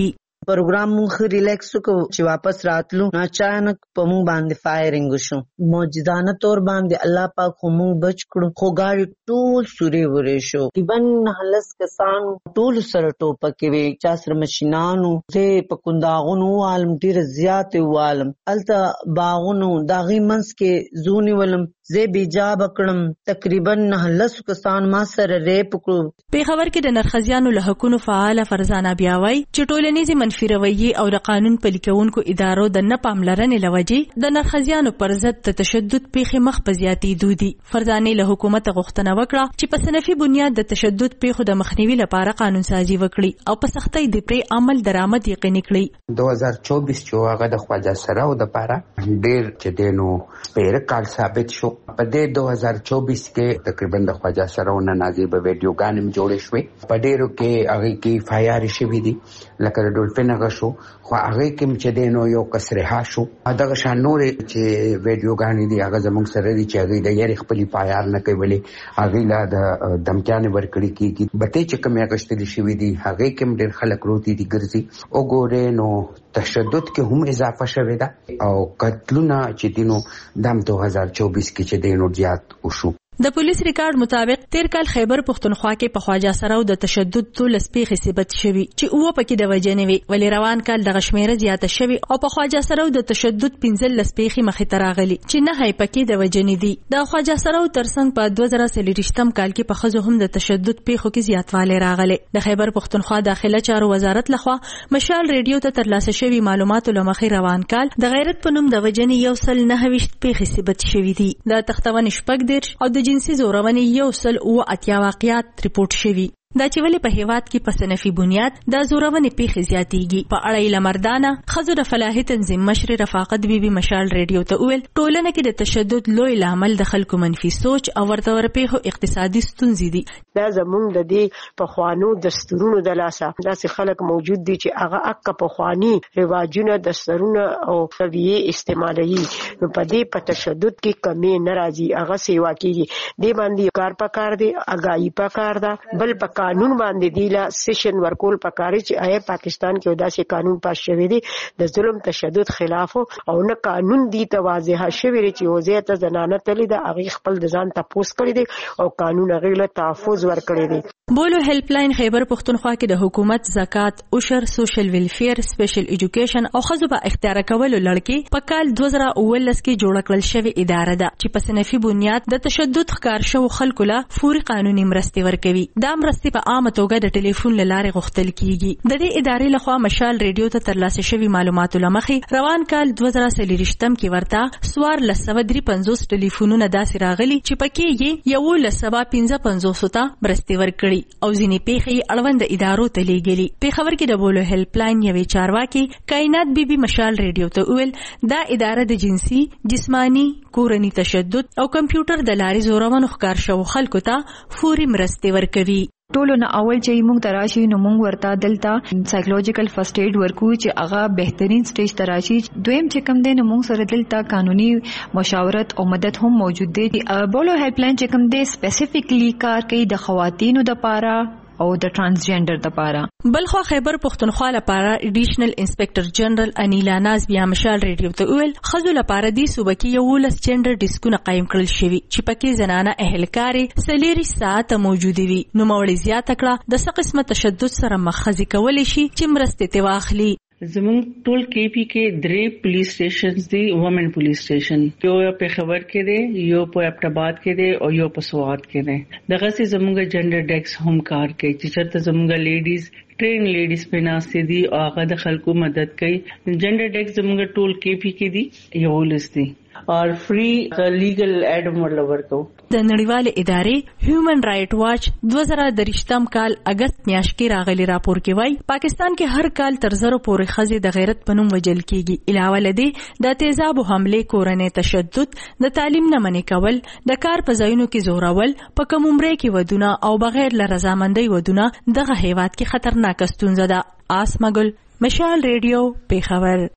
پروګرام مونږ ریلیکس کو چې واپس راتلو اچانک په مونږ باندې فایرینګ وشو. معجزانه تور باندې الله پاک خو مونږ بچ کړو، خو ګاډي ټول سوري ورې شو. تقریبا هلس کسان ټول سره ټوپکې وي، چا سره مشینانو، زه په کنداغونو عالم ډیر زیات عالم الته باغونو داغي منس کې زونی ولم زه بیجاب کړم. تقریبا هلس کسان ما سره ریپ کړو. په خبر کې د نرخزیانو له حقوقو فعال فرزانه بیاوي چې ټولنیزي منفي رویه او د قانون پلي کوونکو ادارو د نه پاملرنې لوجې د نرخزیانو پر ضد د تشدد پیښې مخ په زیاتې دودي. فرزانه له حکومت غوښتنه وکړه چې په صنفي بنیاد د تشدد پیښو د مخنیوي لپاره قانون سازي وکړي او په سختۍ د پرې عمل درآمد یقیني کړي. دو هزار چوبیس چې هغه د خواجه سراو د لپاره ډېر چې دینو پیر کال ثابت شو. په دې دو هزار چوبیس کې تقریبا د خواجه سراو نه نازیبه ویډیوګانې هم جوړې شوې. په ډېرو کې هغه کې فایار شوي دي لکه د ډولفین هغه شو، خو هغه کې چې دینو یو کس رها شو. دغه شان نورې چې ویډیوګانې دي هغه زموږ سره دي چې هغه د یاري خپل فایار نه کوي، ولې هغه لا د دمکیانې ورکړي کیږي. بته چې کومه غشتلې شوې دي هغه کې ډېر خلک روتي دي ګرځي. وګوره نو تشدد کې هم اضافه شوې ده او قتلونه چې دینو دم دو هزار چوبیس کې چې دینو زیات وشو. د پولیس ریکارډ مطابق تیر کال خیبر پښتونخوا کې په خواجه سراو د تشدد تولس پیښې ثبت شوي چې اوه پکې د وجنې وي، ولې روان کال د غشمیره زیاته شوي او په خواجه سراو د تشدد پنځلس پیښې مخې ته راغلي چې نه هي پکې د وجنې دي. د خواجه سراو ترڅنګ په دوه زره څلوېښتم کال کې په خزو هم د تشدد پیښو کې زیاتوالی راغلی. د خیبر پښتونخوا داخله چارو وزارت لخوا مشال ریډیو ته ترلاسه شوي معلوماتو له مخې روان کال د غیرت په نوم د وجنې یو سل نهه ویشت پیښې ثبت شوي دي. د تختون شپږ دېرش او د جنسي زورونې یو سل اوه اتیا واقعیات ریپورت شوي. دا چې ولې په هیواد کې په صنفي بنیاد دا زورونې پیښې زیاتېږي. په اړه یې لمردانه ښځو د فلاحي تنظیم مشر رفاقت بیبي مشال ریډیو ته وویل ټولنه کې د تشدد لوی لامل د خلکو منفي سوچ او ورته ورپېښو اقتصادي ستونزې دي. دا زموږ د دې پخوانو دستورونو د لاسه داسې خلک موجود دي چې هغه اکه پخواني رواجونه دستورونه او طبیعي استعمالوي. نو په دې په تشدد کې کمی نه راځي، هغه سیوا کېږي. دې باندې کار پکار دی، اګایي پکار ده، بل پکار قانون باندې دی لا سیشن ورکول پکاري چې آیا پاکستان کې داسې قانون پاس شوی دی د ظلم تشدد خلاف او نه قانون دی ته واضح شوی چې وزیر ته زنانه تللی د هغه خپل د ځان تپوس کړی دی او قانون هغه له تحفظ ورکړی دی. بولو هیلپ لاین خیبر پښتونخوا کې د حکومت زکات، عشر، سوشل ویلفیر، سپیشل ایجوکیشن او خزو په اختیار کولو لړکې په کال دوه زره اوولس کې جوړ کړل شوی اداره ده چې په صنفي بنیاد د تشدد ښکار شوو خلکو له فوري قانوني مرستې ورکوي. دا مرستې په عامه توګه د ټلیفون له لارې غوښتل کیږي. د دې ادارې لخوا مشال ریډیو ته ترلاسه شوي معلوماتو له مخې روان کال دوه زره څلوېښتم کې ورته سوار لس سوه درې پنځوس ټلیفونونه داسې راغلي چې پکې یې یولس سوه پنځه پنځوسو ته مرستې ورکړي او ځینې پیښې اړوند ادارو ته لیږلي. پېښور کې د بولو هیلپ لاین یوې چارواکي کائنات بیبي مشال ریډیو ته وویل دا اداره د جنسي، جسمانی، کورني تشدد او کمپیوټر د لارې زورونو ښکار شوو خلکو ته فوري مرستې ورکوي. ټولو نه اول چې موږ تراشي نو موږ ورته دلته سایکولوژیکل فرست ایډ ورکو چې هغه بهترین سټیج تراشي. دویم چې کوم دی نو موږ سره دلته قانوني مشاورت او مدد هم موجود دی. بولو هیلپ لاین چې کوم دی سپیسیفیکلی کار کوي د خواتینو د پاره او د ترانسجنډر د پاره. بلخو خیبر پښتونخوا لپاره ایډیشنل انسپیکټر جنرال انیلا ناز بیا مشال ریډیو ته وویل خزو لپاره دی صوبه کې یولس جنډر ډیسکونه قایم کړل شوي چې پکې زنانه اهلکارې څلېرویشت ساعته موجودې وي. نوموړې زیاته کړه د څه قسمه تشدد سره مخ ښځې کولی شي چې مرستې ترې واخلي. زمونږ ټول کې پی کې درې پولیس سټیشنز دي، وومن پولیس سټیشن یو په خبر کې دی، یو په اپټاباد کې دی او یو په سوات کې دی. دغه سي زمونږ جنډر ډیکس هم کار کوي چې چرته زمونږ لیډیز ټرین لیډیز په ناسته دي او هغه د خلکو مدد کوي. جنډر ډیکس زمونږ ټول کې پی کې دي، یو لستی اور فری لیګل ایډ مړل ورکو. د نړیوال ادارې هیومن رائټ واچ دوه زره درشتم کال اگست میاشت کې راغلي راپور کې وایي پاکستان کې هر کال تر زرو پورې ښځې د غیرت په نوم وژل کیږي. علاوه له دې د تیزابو حملې، کورنۍ تشدد، د تعلیم نه منع کول، د کار په ځایونو کې زورول، په کم عمرۍ کې ودونه او بغیر له رضامندۍ ودونه دغه هیواد کې خطرناک ستونزه ده. آسمګل، مشال ریډیو، پیښور.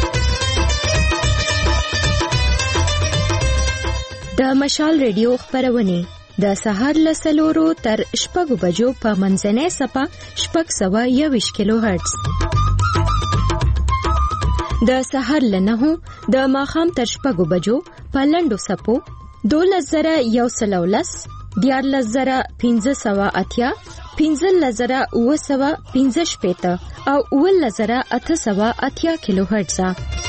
د مشال ریډیو خبرونه د سهار له څلورو تر شپږو بجو په منځنۍ صفه شپږ سوه یوویشت کیلو هرتز. د سحر لنهو د ماخام تر شپږو بجو په لنډو سپو دولس زره یو سل او لس دیارلس زره پنځه سوه اتیا پنځلس زره اوه سوه پنځه شپېته او اوولس زره اته سوه اتیا کیلو هرټزه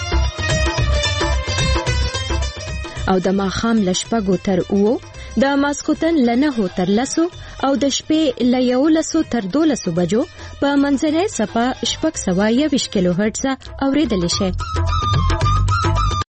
او د ماخام له شپږو تر اوو د ماسخوتن له نهو تر لسو او د شپې له یولسو تر دولسو بجو په منځنۍ څپه شپږ سوه یوویشت کیلو هرټزه اورېدلی شئ.